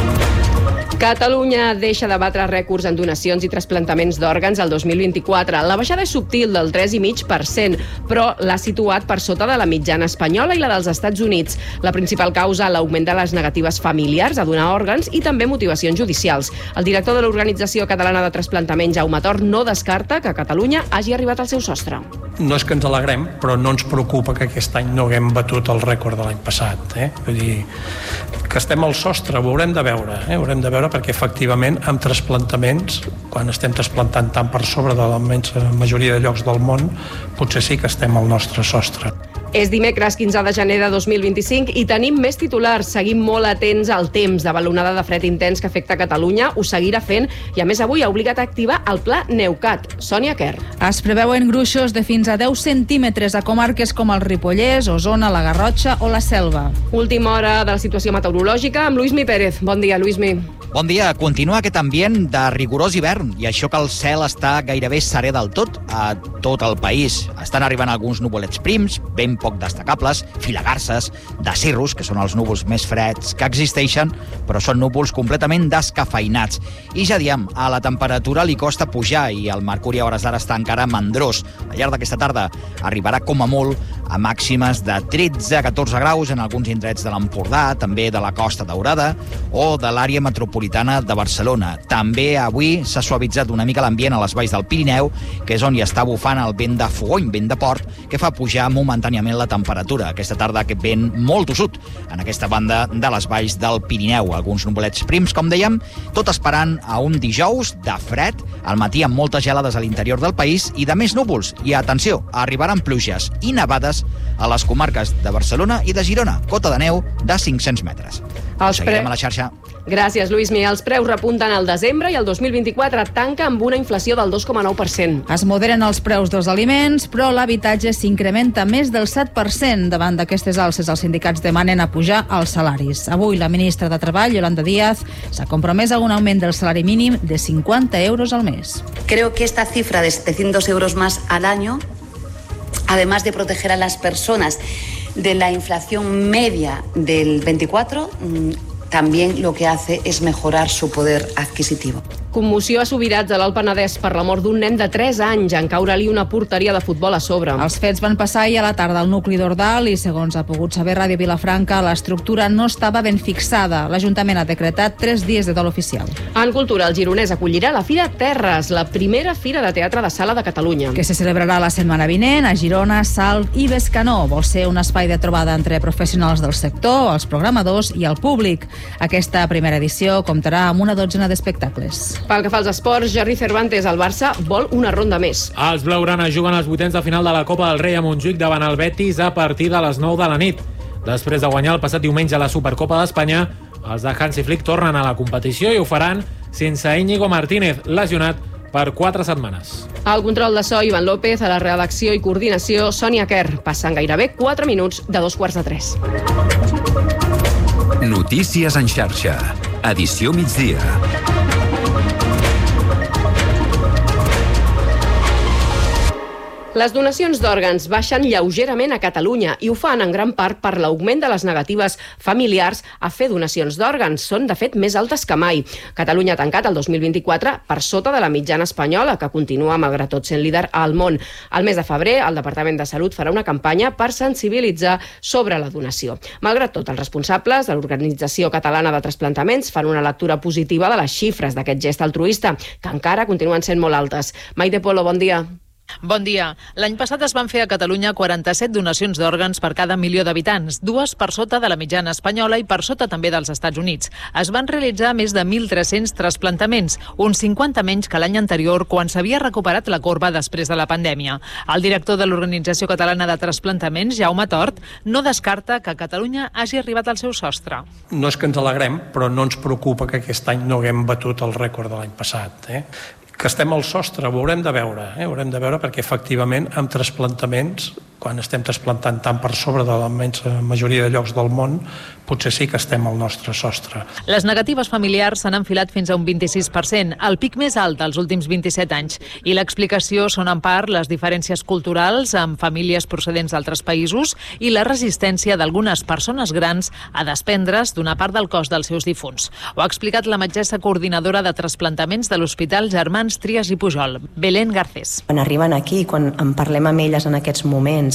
Catalunya deixa de batre rècords en donacions i trasplantaments d'òrgans el dos mil vint-i-quatre. La baixada és subtil, del tres coma cinc per cent, però l'ha situat per sota de la mitjana espanyola i la dels Estats Units. La principal causa, l'augment de les negatives familiars a donar òrgans i també motivacions judicials. El director de l'Organització Catalana de Trasplantament, Jaume Tort, no descarta que Catalunya hagi arribat al seu sostre. No és que ens alegrem, però no ens preocupa que aquest any no haguem batut el rècord de l'any passat. Eh? Vull dir, que estem al sostre, ho haurem de veure, eh? haurem de veure perquè efectivament amb trasplantaments, quan estem trasplantant tant per sobre de la immensa majoria de llocs del món, potser sí que estem al nostre sostre. És dimecres quinze de gener de dos mil vint-i-cinc i tenim més titulars. Seguim molt atents al temps de l'onada de fred intens que afecta Catalunya. Ho seguirà fent i, a més, avui ha obligat a activar el pla Neucat. Sònia Quer. Es preveuen gruixos de fins a deu centímetres a comarques com el Ripollès, Osona, la Garrotxa o la Selva. Última hora de la situació meteorològica amb Luismi Pérez. Bon dia, Luismi. Bon dia. Continua aquest ambient de rigorós hivern i això que el cel està gairebé serè del tot a tot el país. Estan arribant alguns nuvolets prims, ben poc destacables, filagarses, de cirrus, que són els núvols més freds que existeixen, però són núvols completament descafeinats. I ja diem, a la temperatura li costa pujar i el mercuri a hores d'ara està encara mandrós. Al llarg d'aquesta tarda arribarà com a molt a màximes de tretze a catorze graus en alguns indrets de l'Empordà, també de la Costa Daurada o de l'àrea metropolitana de Barcelona. També avui s'ha suavitzat una mica l'ambient a les valls del Pirineu, que és on hi està bufant el vent de fogony, vent de port, que fa pujar momentàniament la temperatura. Aquesta tarda aquest vent molt tossut en aquesta banda de les valls del Pirineu. Alguns nuvolets prims, com dèiem, tot esperant a un dijous de fred, al matí amb moltes gelades a l'interior del país i de més núvols. I atenció, arribaran pluges i nevades a les comarques de Barcelona i de Girona, cota de neu de cinc-cents metres. Ho seguirem a la xarxa. Gràcies, Luismi. Els preus repunten al desembre i el dos mil vint-i-quatre tanca amb una inflació del dos coma nou per cent. Es moderen els preus dels aliments, però l'habitatge s'incrementa més del set per cent. Davant d'aquestes alces, els sindicats demanen a pujar els salaris. Avui la ministra de Treball, Yolanda Díaz, s'ha compromès a un augment del salari mínim de cinquanta euros al mes. Creo que esta cifra de setecientos euros más al año, además de proteger a las personas de la inflación media del veinticuatro, también lo que hace es mejorar su poder adquisitivo. Commoció a Subirats, a l'Alt Penedès, per la mort d'un nen de tres anys en caure-li una porteria de futbol a sobre. Els fets van passar ahir a la tarda al nucli d'Ordal i, segons ha pogut saber Ràdio Vilafranca, l'estructura no estava ben fixada. L'Ajuntament ha decretat tres dies de dol oficial. En cultura, el Gironès acollirà la Fira Terres, la primera fira de teatre de sala de Catalunya. Que se celebrarà la setmana vinent a Girona, Salt i Bescanó. Vol ser un espai de trobada entre professionals del sector, els programadors i el públic. Aquesta primera edició comptarà amb una dotzena d'espectacles. Pel que fa als esports, Jordi Cervantes, el Barça vol una ronda més. Els blaugranes juguen els vuitens de final de la Copa del Rei a Montjuïc davant el Betis a partir de les nou de la nit. Després de guanyar el passat diumenge a la Supercopa d'Espanya, els de Hansi Flick tornen a la competició i ho faran sense Íñigo Martínez, lesionat per quatre setmanes. Al control de so, Ivan López, a la redacció i coordinació, Sònia Quer. Passen gairebé quatre minuts de dos quarts de tres. Notícies en xarxa. Edició migdia. Les donacions d'òrgans baixen lleugerament a Catalunya i ho fan en gran part per l'augment de les negatives familiars a fer donacions d'òrgans. Són, de fet, més altes que mai. Catalunya ha tancat el dos mil vint-i-quatre per sota de la mitjana espanyola, que continua, malgrat tot, sent líder al món. Al mes de febrer, el Departament de Salut farà una campanya per sensibilitzar sobre la donació. Malgrat tot, els responsables de l'Organització Catalana de Trasplantaments fan una lectura positiva de les xifres d'aquest gest altruista, que encara continuen sent molt altes. Maite Polo, bon dia. Bon dia. L'any passat es van fer a Catalunya quaranta-set donacions d'òrgans per cada milió d'habitants, dues per sota de la mitjana espanyola i per sota també dels Estats Units. Es van realitzar més de mil tres-cents trasplantaments, uns cinquanta menys que l'any anterior, quan s'havia recuperat la corba després de la pandèmia. El director de l'Organització Catalana de Trasplantaments, Jaume Tort, no descarta que Catalunya hagi arribat al seu sostre. No és que ens alegrem, però no ens preocupa que aquest any no haguem batut el rècord de l'any passat. Eh? Que estem al sostre, ho haurem de veure, eh? ho haurem de veure perquè efectivament amb trasplantaments, quan estem trasplantant tant per sobre de la immensa majoria de llocs del món, potser sí que estem al nostre sostre. Les negatives familiars s'han enfilat fins a un vint-i-sis per cent, el pic més alt dels últims vint-i-set anys, i l'explicació són en part les diferències culturals amb famílies procedents d'altres països i la resistència d'algunes persones grans a desprendre's d'una part del cos dels seus difunts. Ho ha explicat la metgessa coordinadora de trasplantaments de l'Hospital Germans Trias i Pujol, Belén Garcés. Quan arriben aquí, quan en parlem amb elles en aquests moments,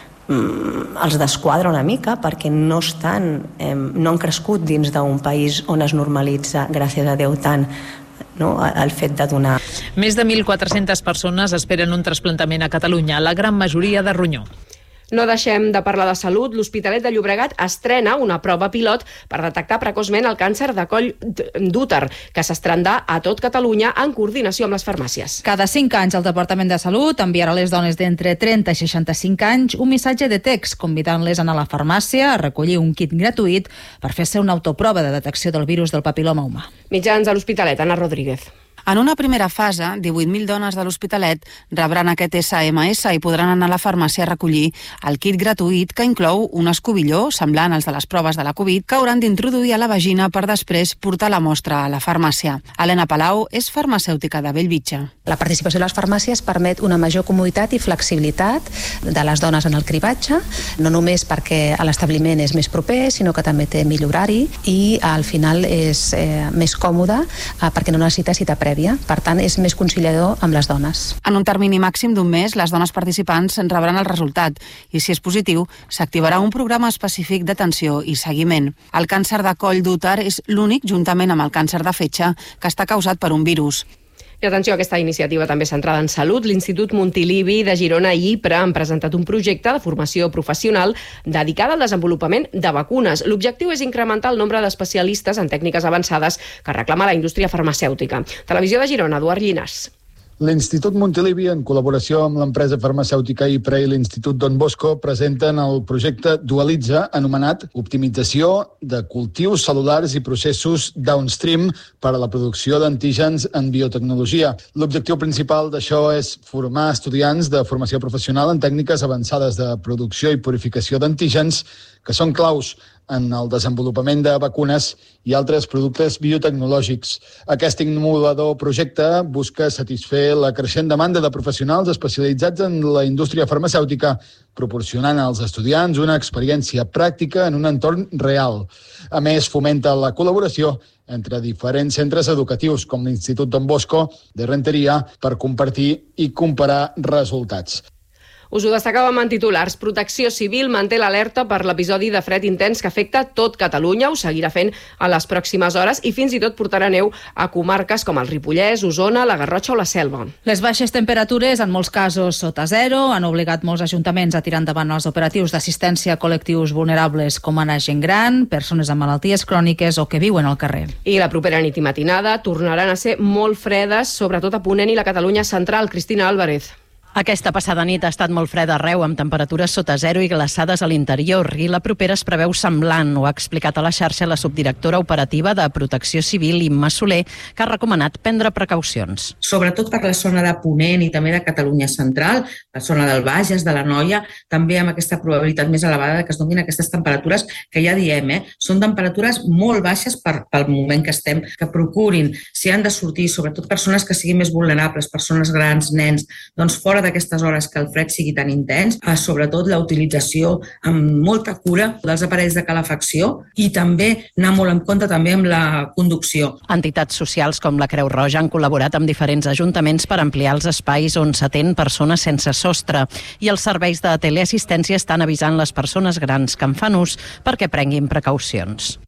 els desquadra una mica perquè no estan, eh, no han crescut dins d'un país on es normalitza, gràcies a Déu, tant no, el fet de donar. Més de mil quatre-centes persones esperen un trasplantament a Catalunya, la gran majoria de ronyó. No deixem de parlar de salut. L'Hospitalet de Llobregat estrena una prova pilot per detectar precoçment el càncer de coll d'úter, que s'estrendrà a tot Catalunya en coordinació amb les farmàcies. Cada cinc anys el Departament de Salut enviarà a les dones d'entre trenta i seixanta-cinc anys un missatge de text convidant-les a anar a la farmàcia a recollir un kit gratuït per fer-se una autoprova de detecció del virus del papil·loma humà. Mitjans a l'Hospitalet, Anna Rodríguez. En una primera fase, divuit mil dones de l'Hospitalet rebran aquest essa ema essa i podran anar a la farmàcia a recollir el kit gratuït que inclou un escobilló, semblant als de les proves de la Covid, que hauran d'introduir a la vagina per després portar la mostra a la farmàcia. Helena Palau és farmacèutica de Bellvitge. La participació a les farmàcies permet una major comoditat i flexibilitat de les dones en el cribatge, no només perquè l'establiment és més proper, sinó que també té millor horari i al final és eh, més còmode eh, perquè no necessita cita prèvia. Per tant, és més conciliador amb les dones. En un termini màxim d'un mes, les dones participants en rebran el resultat i, si és positiu, s'activarà un programa específic d'atenció i seguiment. El càncer de coll d'úter és l'únic, juntament amb el càncer de fetge, que està causat per un virus. I atenció, aquesta iniciativa també centrada en salut. L'Institut Montilivi de Girona i IPRA han presentat un projecte de formació professional dedicada al desenvolupament de vacunes. L'objectiu és incrementar el nombre d'especialistes en tècniques avançades que reclama la indústria farmacèutica. Televisió de Girona, Eduard Llinàs. L'Institut Montilivi, en col·laboració amb l'empresa farmacèutica IPRA i l'Institut Don Bosco, presenten el projecte Dualitza, anomenat Optimització de cultius cel·lulars i processos downstream per a la producció d'antígens en biotecnologia. L'objectiu principal d'això és formar estudiants de formació professional en tècniques avançades de producció i purificació d'antígens, que són claus en el desenvolupament de vacunes i altres productes biotecnològics. Aquest innovador projecte busca satisfer la creixent demanda de professionals especialitzats en la indústria farmacèutica, proporcionant als estudiants una experiència pràctica en un entorn real. A més, fomenta la col·laboració entre diferents centres educatius com l'Institut Don Bosco de Renteria per compartir i comparar resultats. Us ho destacàvem en titulars. Protecció Civil manté l'alerta per l'episodi de fred intens que afecta tot Catalunya. Ho seguirà fent a les pròximes hores i fins i tot portarà neu a comarques com el Ripollès, Osona, la Garrotxa o la Selva. Les baixes temperatures, en molts casos sota zero, han obligat molts ajuntaments a tirar endavant els operatius d'assistència a col·lectius vulnerables com ara gent gran, persones amb malalties cròniques o que viuen al carrer. I la propera nit i matinada tornaran a ser molt fredes, sobretot a Ponent i la Catalunya central. Cristina Álvarez. Aquesta passada nit ha estat molt freda arreu, amb temperatures sota zero i glaçades a l'interior, i la propera es preveu semblant. Ho ha explicat a la xarxa la subdirectora operativa de Protecció Civil, Imma Soler, que ha recomanat prendre precaucions. Sobretot per la zona de Ponent i també de Catalunya central, la zona del Bages, de la Noia, també amb aquesta probabilitat més elevada que es donin aquestes temperatures que ja diem, eh? Són temperatures molt baixes per, pel moment que estem, que procurin, si han de sortir, sobretot persones que siguin més vulnerables, persones grans, nens, doncs fora d'aquestes hores que el fred sigui tan intens, eh, sobretot la utilització amb molta cura dels aparells de calefacció i també anar molt en compte també amb la conducció. Entitats socials com la Creu Roja han col·laborat amb diferents ajuntaments per ampliar els espais on s'atén persones sense sostre, i els serveis de teleassistència estan avisant les persones grans que en fan ús perquè prenguin precaucions.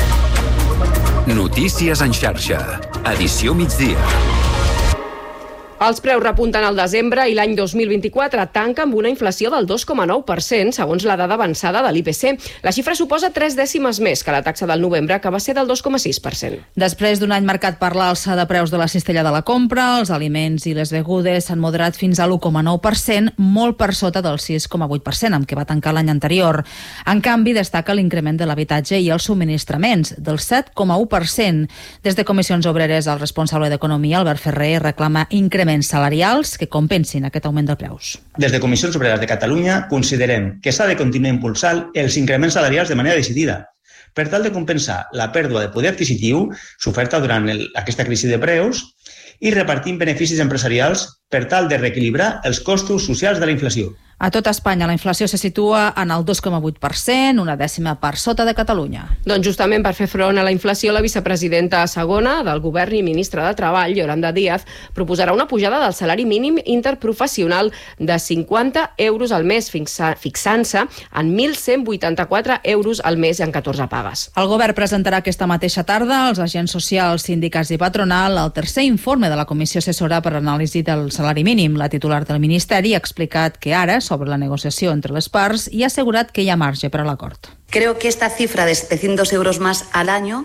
Notícies en xarxa. Edició migdia. Els preus repunten al desembre i l'any dos mil vint-i-quatre tanca amb una inflació del dos coma nou per cent, segons la dada avançada de l'I P C. La xifra suposa tres dècimes més que la taxa del novembre, que va ser del dos coma sis per cent. Després d'un any marcat per l'alça de preus de la cistella de la compra, els aliments i les begudes s'han moderat fins a l'u coma nou per cent, molt per sota del sis coma vuit per cent, amb què va tancar l'any anterior. En canvi, destaca l'increment de l'habitatge i els subministraments, del set coma u per cent. Des de Comissions Obreres, el responsable d'Economia, Albert Ferrer, reclama increment salarials que compensin aquest augment de preus. Des de Comissions Obreres de Catalunya considerem que s'ha de continuar impulsant els increments salarials de manera decidida per tal de compensar la pèrdua de poder adquisitiu soferta durant el, aquesta crisi de preus i repartint beneficis empresarials per tal de reequilibrar els costos socials de la inflació. A tot Espanya la inflació se situa en el dos coma vuit per cent, una dècima per sota de Catalunya. Doncs justament per fer front a la inflació, la vicepresidenta segona del Govern i ministra de Treball, Yolanda Díaz, proposarà una pujada del salari mínim interprofessional de cinquanta euros al mes, fixant-se en mil cent vuitanta-quatre euros al mes en catorze pagues. El Govern presentarà aquesta mateixa tarda als agents socials, sindicats i patronal el tercer informe de la Comissió Assessora per l'anàlisi del salari mínim. La titular del Ministeri ha explicat que ara, sobre la negociació entre les parts, i ha assegurat que hi ha marge per a l'acord. Creo que esta cifra de setecientos euros más al año,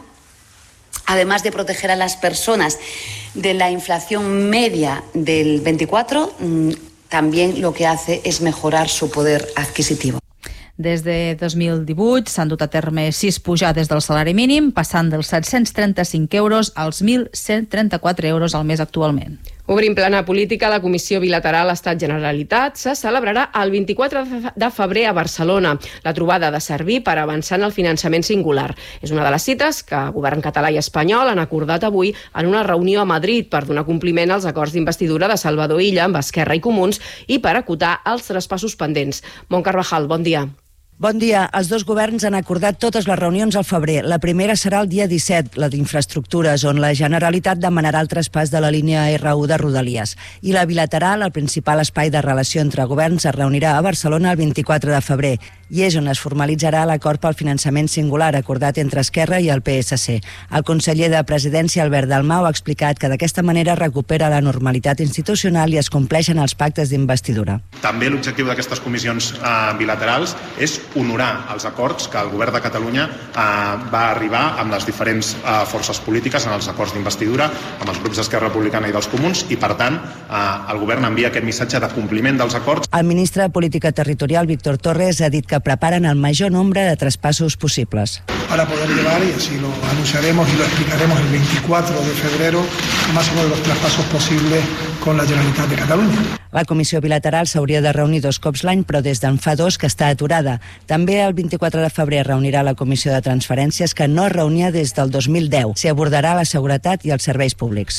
además de proteger a las personas de la inflación media del veinticuatro, también lo que hace es mejorar su poder adquisitivo. Des de dos mil divuit s'han dut a terme sis pujades del salari mínim, passant dels set-cents trenta-cinc euros als mil cent trenta-quatre euros al mes actualment. Obrim plana política, la Comissió Bilateral Estat-Generalitat se celebrarà el vint-i-quatre de febrer a Barcelona. La trobada ha de servir per avançar en el finançament singular. És una de les cites que el govern català i espanyol han acordat avui en una reunió a Madrid per donar compliment als acords d'investidura de Salvador Illa amb Esquerra i Comuns i per acotar els traspassos pendents. Mont Carvajal, bon dia. Bon dia. Els dos governs han acordat totes les reunions al febrer. La primera serà el dia disset, la d'Infraestructures, on la Generalitat demanarà el traspàs de la línia erre u de Rodalies. I la bilateral, el principal espai de relació entre governs, es reunirà a Barcelona el vint-i-quatre de febrer i és on es formalitzarà l'acord pel finançament singular acordat entre Esquerra i el Pe Esse Ce. El conseller de Presidència, Albert Dalmau, ha explicat que d'aquesta manera recupera la normalitat institucional i es compleixen els pactes d'investidura. També l'objectiu d'aquestes comissions eh, bilaterals és honorar els acords que el govern de Catalunya eh, va arribar amb les diferents eh, forces polítiques en els acords d'investidura, amb els grups d'Esquerra Republicana i dels Comuns, i per tant eh, el govern envia aquest missatge de compliment dels acords. El ministre de Política Territorial, Víctor Torres, ha dit que preparen el major nombre de traspassos possibles. Para poder llevar, y así lo anunciaremos y lo explicaremos el veinticuatro de febrero, más o menos los traspasos posibles con la Generalitat de Catalunya. La comissió bilateral s'hauria de reunir dos cops l'any, però des d'en fa dos que està aturada. També el vint-i-quatre de febrer es reunirà la comissió de transferències, que no es reunia des del dos mil deu. S'hi abordarà la seguretat i els serveis públics.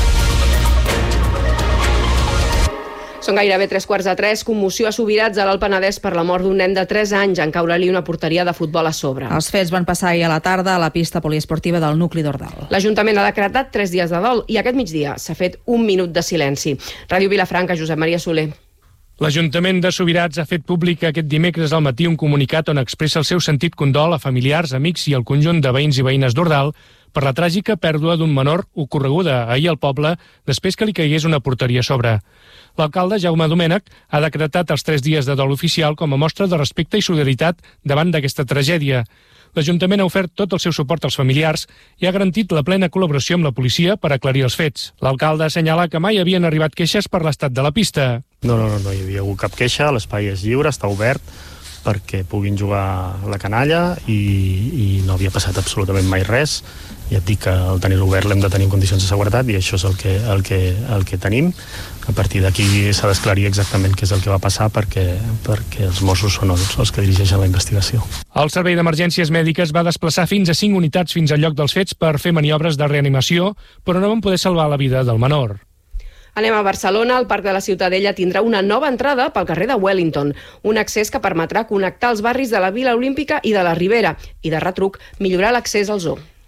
Són gairebé tres quarts de tres. Commoció a Subirats, a l'Alt Penedès, per la mort d'un nen de tres anys en caure-li una porteria de futbol a sobre. Els fets van passar ahir a la tarda a la pista poliesportiva del nucli d'Ordal. L'Ajuntament ha decretat tres dies de dol i aquest migdia s'ha fet un minut de silenci. Ràdio Vilafranca, Josep Maria Soler. L'Ajuntament de Subirats ha fet públic aquest dimecres al matí un comunicat on expressa el seu sentit condol a familiars, amics i al conjunt de veïns i veïnes d'Ordal per la tràgica pèrdua d'un menor ocorreguda ahir al poble després que li caigués una porteria a sobre. L'alcalde, Jaume Domènech, ha decretat els tres dies de dol oficial com a mostra de respecte i solidaritat davant d'aquesta tragèdia. L'Ajuntament ha ofert tot el seu suport als familiars i ha garantit la plena col·laboració amb la policia per aclarir els fets. L'alcalde assenyala que mai havien arribat queixes per l'estat de la pista. No, no, no, no hi havia hagut cap queixa, l'espai és lliure, està obert perquè puguin jugar la canalla i, i no havia passat absolutament mai res. Ja et dic que el tenir-lo obert l'hem de tenir en condicions de seguretat i això és el que, el que, el que tenim. A partir d'aquí s'ha d'esclarir exactament què és el que va passar perquè, perquè els Mossos són els, els que dirigeixen la investigació. El Servei d'Emergències Mèdiques va desplaçar fins a cinc unitats fins al lloc dels fets per fer maniobres de reanimació, però no van poder salvar la vida del menor. Anem a Barcelona. El Parc de la Ciutadella tindrà una nova entrada pel carrer de Wellington, un accés que permetrà connectar els barris de la Vila Olímpica i de la Ribera i, de retruc, millorar l'accés al zoo.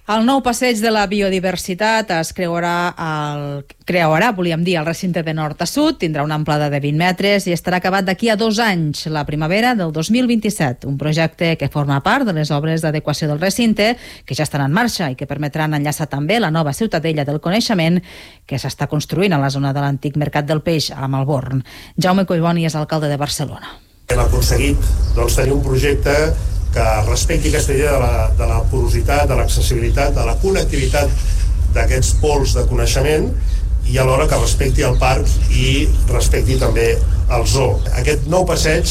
El nou passeig de la biodiversitat es crearà, el, crearà, volíem dir, el recinte de nord a sud, tindrà una amplada de vint metres i estarà acabat d'aquí a dos anys, la primavera del dos mil vint-i-set, un projecte que forma part de les obres d'adequació del recinte, que ja estan en marxa i que permetran enllaçar també la nova ciutadella del coneixement que s'està construint a la zona de l'antic Mercat del Peix, a Melbourne. Jaume Collboni és alcalde de Barcelona. Hem aconseguit doncs, tenir un projecte que respecti aquesta idea de la, de la porositat, de l'accessibilitat, de la connectivitat d'aquests pols de coneixement i alhora que respecti el parc i respecti també el zoo. Aquest nou passeig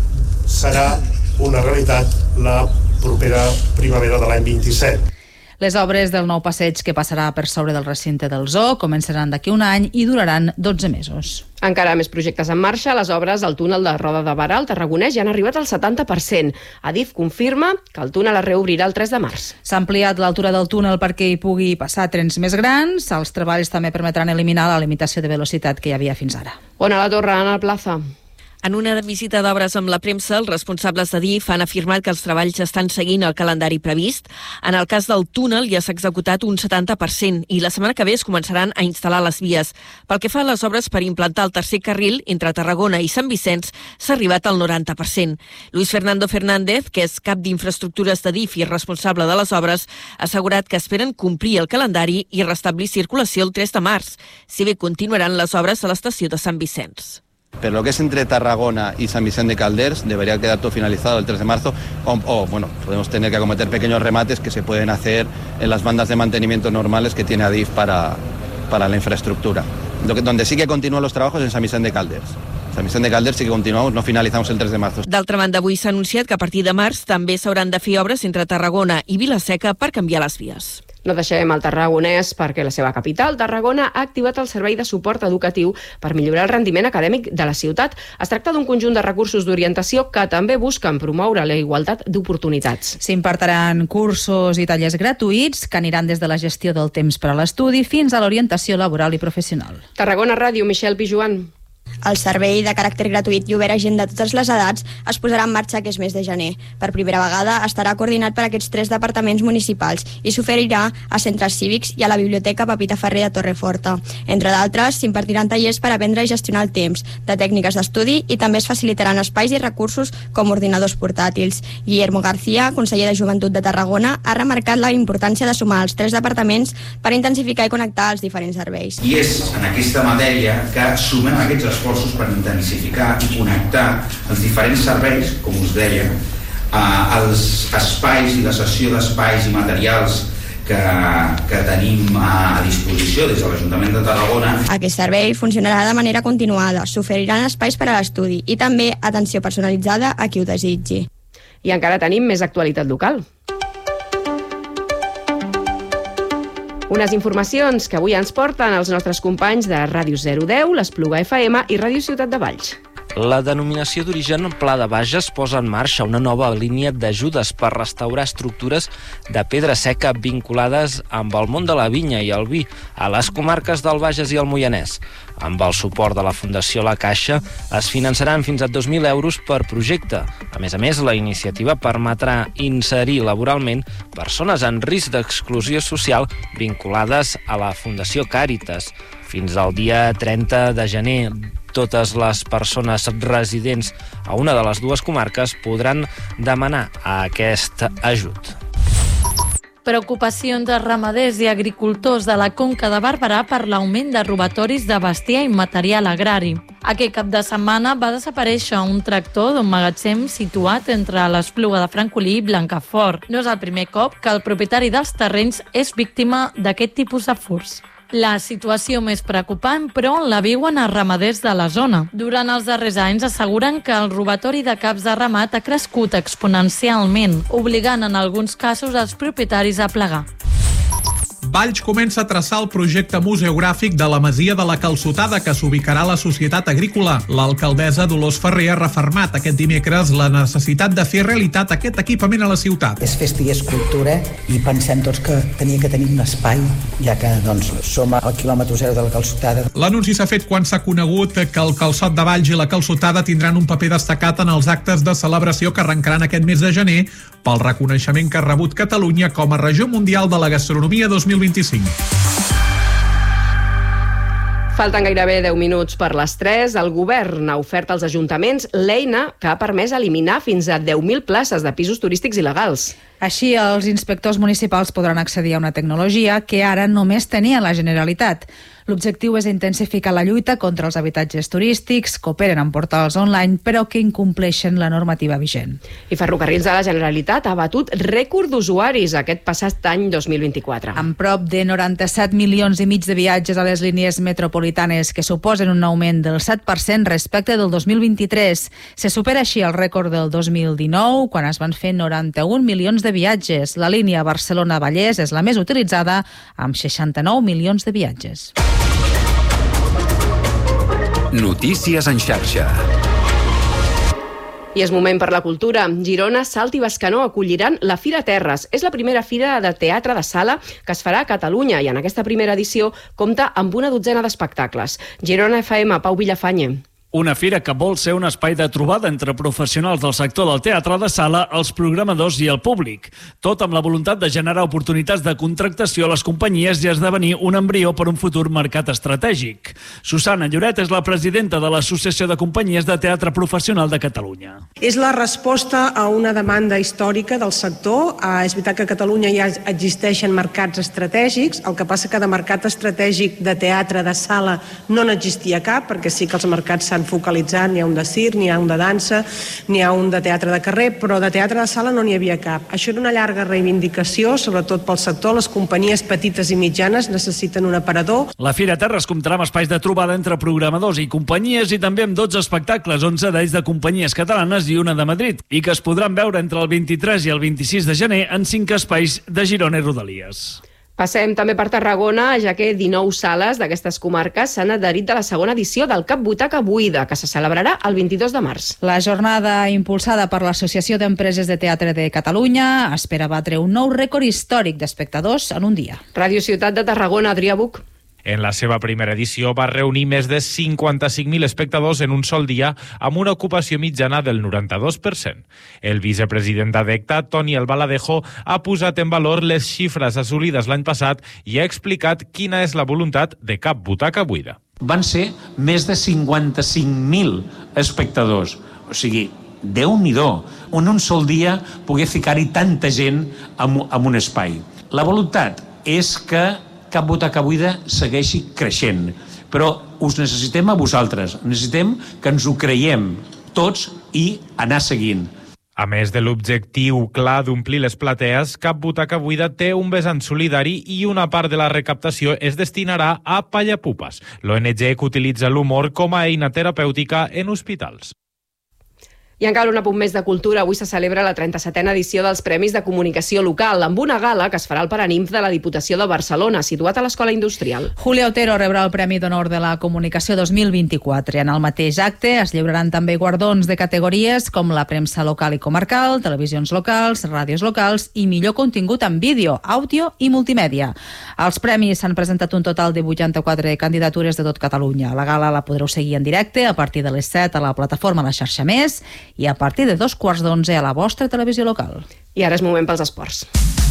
serà una realitat la propera primavera de l'any vint-i-set. Les obres del nou passeig que passarà per sobre del recinte del zoo començaran d'aquí un any i duraran dotze mesos. Encara més projectes en marxa. Les obres al túnel de Roda de Barà, al Tarragonès, ja han arribat al setanta per cent. Adif confirma que el túnel es reobrirà el tres de març. S'ha ampliat l'altura del túnel perquè hi pugui passar trens més grans. Els treballs també permetran eliminar la limitació de velocitat que hi havia fins ara. On a la Torre, Anna Plaza. En una visita d'obres amb la premsa, els responsables d'Adif han afirmat que els treballs estan seguint el calendari previst. En el cas del túnel ja s'ha executat un setanta per cent i la setmana que ve es començaran a instal·lar les vies. Pel que fa a les obres per implantar el tercer carril entre Tarragona i Sant Vicenç, s'ha arribat al noranta per cent. Luis Fernando Fernández, que és cap d'infraestructures d'Adif i responsable de les obres, ha assegurat que esperen complir el calendari i restablir circulació el tres de març, si bé continuaran les obres a l'estació de Sant Vicenç. Pero lo que es entre Tarragona y San Vicente de Calders debería quedar todo finalizado el tres de marzo o, o bueno, podemos tener que acometer pequeños remates que se pueden hacer en las bandas de mantenimiento normales que tiene Adif para, para la infraestructura. Lo que, donde sí que continúan los trabajos es en San Vicente de Calders. Sant Vicent de Calders sí que continuamos, no finalizamos el tres de marzo. D'altra banda, avui s'ha anunciat que a partir de març també s'hauran de fer obres entre Tarragona i Vila-seca per canviar les vies. No deixem el Tarragonès perquè la seva capital, Tarragona, ha activat el servei de suport educatiu per millorar el rendiment acadèmic de la ciutat. Es tracta d'un conjunt de recursos d'orientació que també busquen promoure la igualtat d'oportunitats. S'impartiran cursos i tallers gratuïts que aniran des de la gestió del temps per a l'estudi fins a l'orientació laboral i professional. Tarragona Ràdio, Michel Pijuan. El servei de caràcter gratuït i obert a gent de totes les edats es posarà en marxa aquest mes de gener. Per primera vegada estarà coordinat per aquests tres departaments municipals i s'oferirà a centres cívics i a la Biblioteca Pepita Ferrer de Torreforta. Entre d'altres, s'impartiran tallers per aprendre a gestionar el temps, de tècniques d'estudi i també es facilitaran espais i recursos com ordinadors portàtils. Guillermo García, conseller de Joventut de Tarragona, ha remarcat la importància de sumar els tres departaments per intensificar i connectar els diferents serveis. I és en aquesta matèria que sumem aquests esforços per intensificar i connectar els diferents serveis, com us deia, als espais i la cessió d'espais i materials que, que tenim a disposició des de l'Ajuntament de Tarragona. Aquest servei funcionarà de manera continuada, s'oferiran espais per a l'estudi i també atenció personalitzada a qui ho desitgi. I encara tenim més actualitat local. Unes informacions que avui ens porten els nostres companys de Ràdio zero deu, l'Espluga F M i Ràdio Ciutat de Valls. La denominació d'origen Pla de Bages posa en marxa una nova línia d'ajudes per restaurar estructures de pedra seca vinculades amb el món de la vinya i el vi a les comarques del Bages i el Moianès. Amb el suport de la Fundació La Caixa es finançaran fins a dos mil euros per projecte. A més a més, la iniciativa permetrà inserir laboralment persones en risc d'exclusió social vinculades a la Fundació Càritas. Fins al dia trenta de gener, totes les persones residents a una de les dues comarques podran demanar aquest ajut. Preocupació entre ramaders i agricultors de la Conca de Barberà per l'augment de robatoris de bestiar i material agrari. Aquest cap de setmana va desaparèixer un tractor d'un magatzem situat entre l'Espluga de Francolí i Blancafort. No és el primer cop que el propietari dels terrenys és víctima d'aquest tipus de furts. La situació més preocupant, però, la viuen els ramaders de la zona. Durant els darrers anys asseguren que el robatori de caps de ramat ha crescut exponencialment, obligant en alguns casos els propietaris a plegar. Valls comença a traçar el projecte museogràfic de la masia de la Calçotada, que s'ubicarà a la Societat Agrícola. L'alcaldessa Dolors Ferrer ha refermat aquest dimecres la necessitat de fer realitat aquest equipament a la ciutat. És festa i és cultura i pensem tots que tenia que tenir un espai, ja que doncs, som al quilòmetre zero de la Calçotada. L'anunci s'ha fet quan s'ha conegut que el Calçot de Valls i la Calçotada tindran un paper destacat en els actes de celebració que arrencaran aquest mes de gener pel reconeixement que ha rebut Catalunya com a regió mundial de la gastronomia dos mil vint-i-cinc. Falten gairebé deu minuts per les tres. El govern ha ofert als ajuntaments l'eina que ha permès eliminar fins a deu mil places de pisos turístics il·legals. Així, els inspectors municipals podran accedir a una tecnologia que ara només tenia la Generalitat. L'objectiu és intensificar la lluita contra els habitatges turístics que operen en portals online però que incompleixen la normativa vigent. I Ferrocarrils de la Generalitat ha batut rècord d'usuaris aquest passat any dos mil vint-i-quatre. Amb prop de noranta-set milions i mig de viatges a les línies metropolitanes, que suposen un augment del set per cent respecte del dos mil vint-i-tres. Se supera així el rècord del dos mil dinou, quan es van fer noranta-un milions de viatges. La línia Barcelona-Vallès és la més utilitzada, amb seixanta-nou milions de viatges. Notícies en xarxa. I és moment per la cultura. Girona, Salt i Bescanó acolliran la Fira Terres. És la primera fira de teatre de sala que es farà a Catalunya i en aquesta primera edició compta amb una dotzena d'espectacles. Girona F M, Pau Villafañe. Una fira que vol ser un espai de trobada entre professionals del sector del teatre de sala, els programadors i el públic. Tot amb la voluntat de generar oportunitats de contractació a les companyies i esdevenir un embrió per un futur mercat estratègic. Susana Lloret és la presidenta de l'Associació de Companyies de Teatre Professional de Catalunya. És la resposta a una demanda històrica del sector. És veritat que a Catalunya ja existeixen mercats estratègics, el que passa que de mercat estratègic de teatre de sala no n'existia cap, perquè sí que els mercats s'han focalitzat, n'hi ha un de circ, n'hi ha un de dansa, n'hi ha un de teatre de carrer, però de teatre de sala no n'hi havia cap. Això era una llarga reivindicació, sobretot pel sector. Les companyies petites i mitjanes necessiten un aparador. La Fira Terres comptarà amb espais de trobada entre programadors i companyies i també amb dotze espectacles, onze d'ells de companyies catalanes i una de Madrid, i que es podran veure entre el vint-i-tres i el vint-i-sis de gener en cinc espais de Girona i Rodalies. Passem també per Tarragona, ja que dinou sales d'aquestes comarques s'han adherit a la segona edició del Cap Butaca Buida, que se celebrarà el vint-i-dos de març. La jornada impulsada per l'Associació d'Empreses de Teatre de Catalunya espera batre un nou rècord històric d'espectadors en un dia. Ràdio Ciutat de Tarragona, Adrià Buch. En la seva primera edició va reunir més de cinquanta-cinc mil espectadors en un sol dia, amb una ocupació mitjana del noranta-dos per cent. El vicepresident d'Adecta, Toni Albaladejo, ha posat en valor les xifres assolides l'any passat i ha explicat quina és la voluntat de Cap Butaca Buida. Van ser més de cinquanta-cinc mil espectadors, o sigui, Déu-n'hi-do, en un sol dia poder ficar-hi tanta gent en, en un espai. La voluntat és que Cap Butaca Buida segueixi creixent, però us necessitem a vosaltres, necessitem que ens ho creiem tots i anar seguint. A més de l'objectiu clar d'omplir les platees, Cap Butaca Buida té un vessant solidari i una part de la recaptació es destinarà a Pallapupes, l'O N G que utilitza l'humor com a eina terapèutica en hospitals. I encara un apunt més de cultura. Avui se celebra la trenta-setena edició dels Premis de Comunicació Local, amb una gala que es farà al Paraninf de la Diputació de Barcelona, situat a l'Escola Industrial. Julio Otero rebrà el Premi d'Honor de la Comunicació dos mil vint-i-quatre. En el mateix acte es lliuraran també guardons de categories com la premsa local i comarcal, televisions locals, ràdios locals i millor contingut en vídeo, àudio i multimèdia. Els premis s'han presentat un total de vuitanta-quatre candidatures de tot Catalunya. La gala la podreu seguir en directe a partir de les set a la plataforma La Xarxa Més i a partir de dos quarts d'onze a la vostra televisió local. I ara és moment pels esports.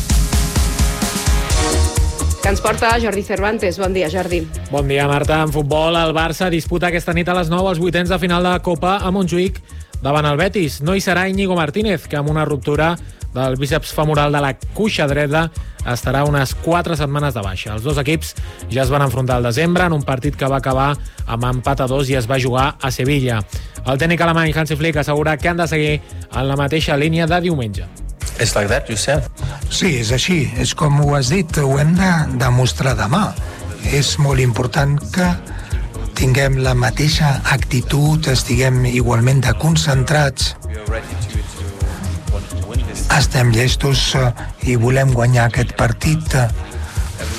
Que ens porta Jordi Cervantes. Bon dia, Jordi. Bon dia, Marta. En futbol, el Barça disputa aquesta nit a les nou els vuitens de final de la Copa a Montjuïc davant el Betis. No hi serà Íñigo Martínez, que amb una ruptura del bíceps femoral de la cuixa dreta estarà unes quatre setmanes de baixa. Els dos equips ja es van enfrontar al desembre en un partit que va acabar amb empat a dos i es va jugar a Sevilla. El tècnic alemany Hansi Flick assegura que han de seguir en la mateixa línia de diumenge. It's like that, you said. Sí, és així. És com ho has dit. Ho hem de demostrar demà. És molt important que tinguem la mateixa actitud, estiguem igualment de concentrats. Estem llestos i volem guanyar aquest partit.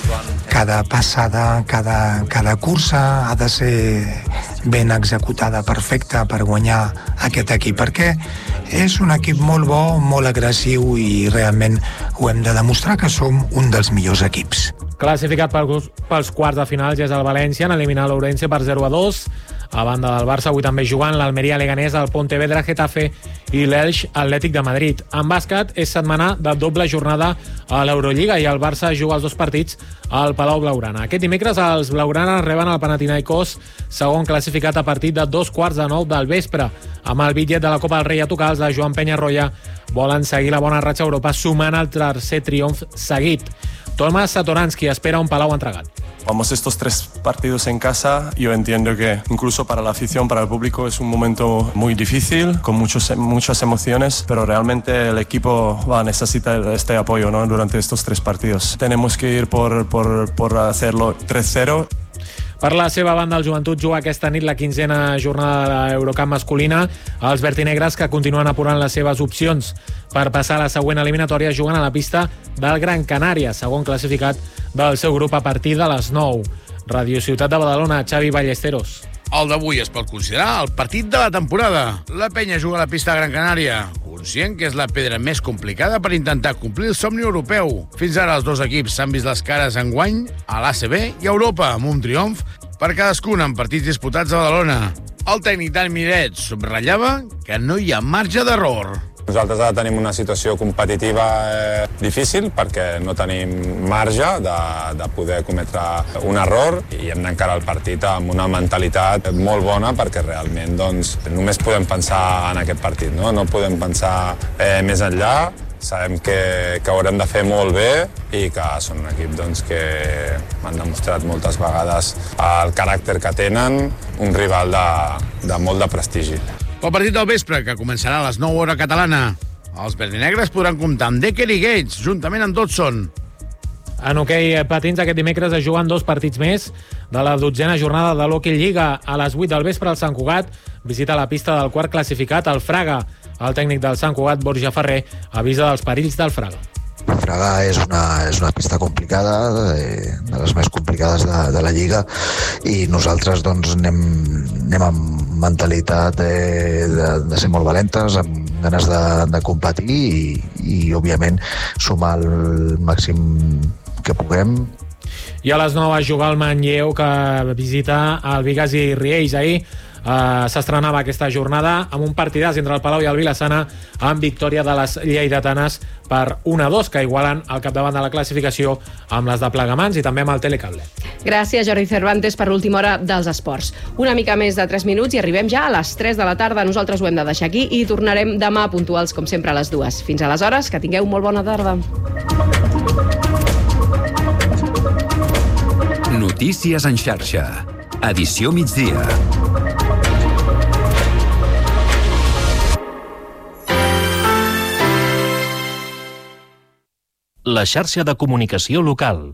cada passada, cada, cada cursa ha de ser ben executada, perfecta per guanyar aquest equip, perquè és un equip molt bo, molt agressiu i realment ho hem de demostrar que som un dels millors equips. Classificat pels, pels quarts de final ja és el València, en eliminar l'Ourense per zero a dos. A banda del Barça, avui també jugant l'Almeria Leganés, el Pontevedra Getafe i l'Elx Atlètic de Madrid. En bàsquet és setmana de doble jornada a l'Eurolliga i el Barça juga els dos partits al Palau Blaugrana. Aquest dimecres els blaugranes reben el Panathinaikos, segon classificat a partir de dos quarts de nou del vespre. Amb el bitllet de la Copa del Rei a tocar, els de Joan Penyarroia volen seguir la bona ratxa a Europa sumant el tercer triomf seguit. Tomás Satoransky espera un Palau entregat. Vamos estos tres partidos en casa. Yo entiendo que incluso para la afición, para el público, es un momento muy difícil, con muchos, muchas emociones, pero realmente el equipo va a necesitar este apoyo, ¿no?, durante estos tres partidos. Tenemos que ir por, por, por hacerlo tres cero. Per la seva banda, el Joventut juga aquesta nit la quinzena jornada de l'Eurocup masculina. Els vertinegres, que continuen apurant les seves opcions per passar a la següent eliminatòria, juguen a la pista del Gran Canària, segon classificat del seu grup, a partir de les nou. Ràdio Ciutat de Badalona, Xavi Ballesteros. El d'avui es pot considerar el partit de la temporada. La penya juga a la pista de Gran Canària, conscient que és la pedra més complicada per intentar complir el somni europeu. Fins ara els dos equips s'han vist les cares enguany a l'A C B i a Europa, amb un triomf per cadascun en partits disputats a Badalona. El tècnic Dani Miret subratllava que no hi ha marge d'error. Nosaltres ara tenim una situació competitiva eh, difícil perquè no tenim marge de, de poder cometre un error i hem d'encarar el partit amb una mentalitat molt bona perquè realment doncs, només podem pensar en aquest partit, no, no podem pensar eh, més enllà. Sabem que, que haurem de fer molt bé i que són un equip doncs, que m'han demostrat moltes vegades el caràcter que tenen, un rival de, de molt de prestigi. El partit del vespre, que començarà a les nou hora catalana. Els verdinegres podran comptar amb Decker i Gates, juntament amb Dodson. En hoquei patins, aquest dimecres es juguen dos partits més de la dotzena jornada de l'Hockey Lliga. A les vuit del vespre, el Sant Cugat visita la pista del quart classificat, el Fraga. El tècnic del Sant Cugat, Borja Ferrer, avisa dels perills del Fraga. Fraga és una, és una pista complicada, de, de les més complicades de, de la Lliga, i nosaltres doncs, anem, anem amb mentalitat de, de, de ser molt valentes, amb ganes de, de competir i, i, òbviament, sumar el màxim que puguem. I a les nou a jugar el Manlleu, que visita el Bigues i Riells. Ahir Uh, s'estrenava aquesta jornada amb un partidàs entre el Palau i el Vilassana, amb victòria de les lleidatanes per un a dos, que igualen al capdavant de la classificació amb les de Plegamans i també amb el Telecable. Gràcies, Jordi Cervantes, per l'última hora dels esports. Una mica més de tres minuts i arribem ja a les tres de la tarda. Nosaltres ho hem de deixar aquí i tornarem demà puntuals, com sempre, a les dues. Fins aleshores, que tingueu molt bona tarda. Notícies en xarxa. Edició migdia. La xarxa de comunicació local.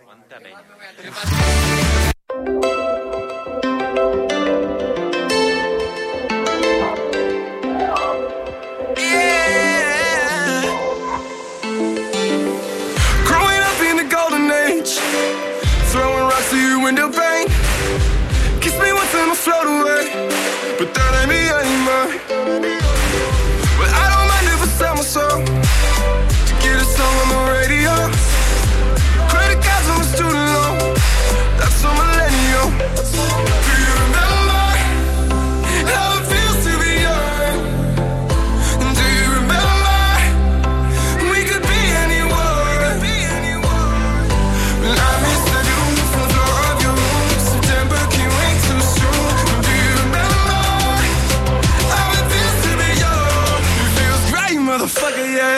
Float away, but that ain't me anymore. But I don't mind if I sell my soul to get a song on the radio. Credit cards on a student loan, that's a millennial. Do you remember how it feels to be young? Do you remember we could be anyone? Well, I miss the view from the floor of your room. September came way too soon. Motherfucker, yeah.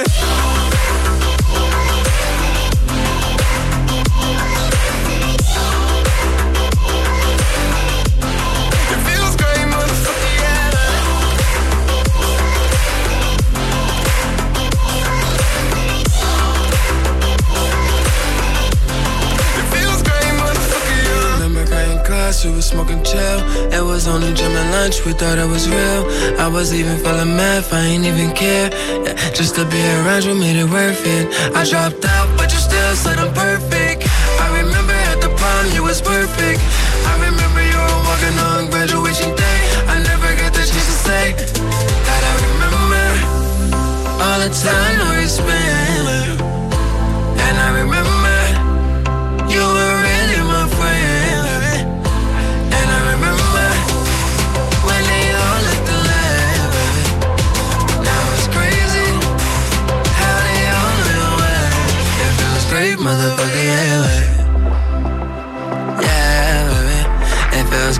It feels great, motherfucker, yeah. It feels great, motherfucker, yeah. Remember crying class, we was smoking chill. It was only gym and lunch, we thought it was real. I was even feeling math, I ain't even care. Yeah, just to be around you made it worth it. I dropped out, but you still said I'm perfect. I remember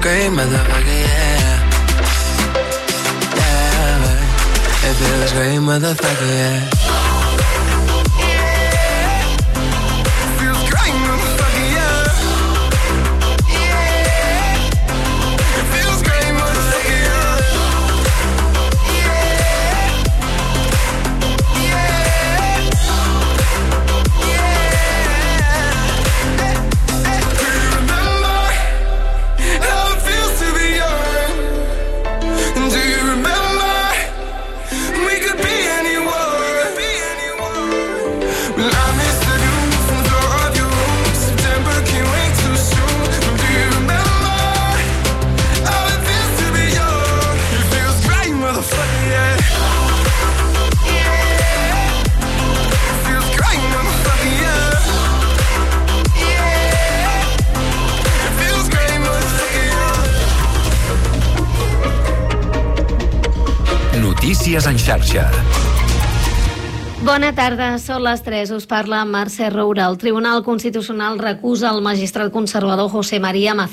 great, motherfucker, yeah. Yeah, babe. It feels great, motherfucker, yeah. Notícies en xarxa. Bona tarda, són les tres. Us parla Mercè Roura. El Tribunal Constitucional recusa el magistrat conservador José María Macías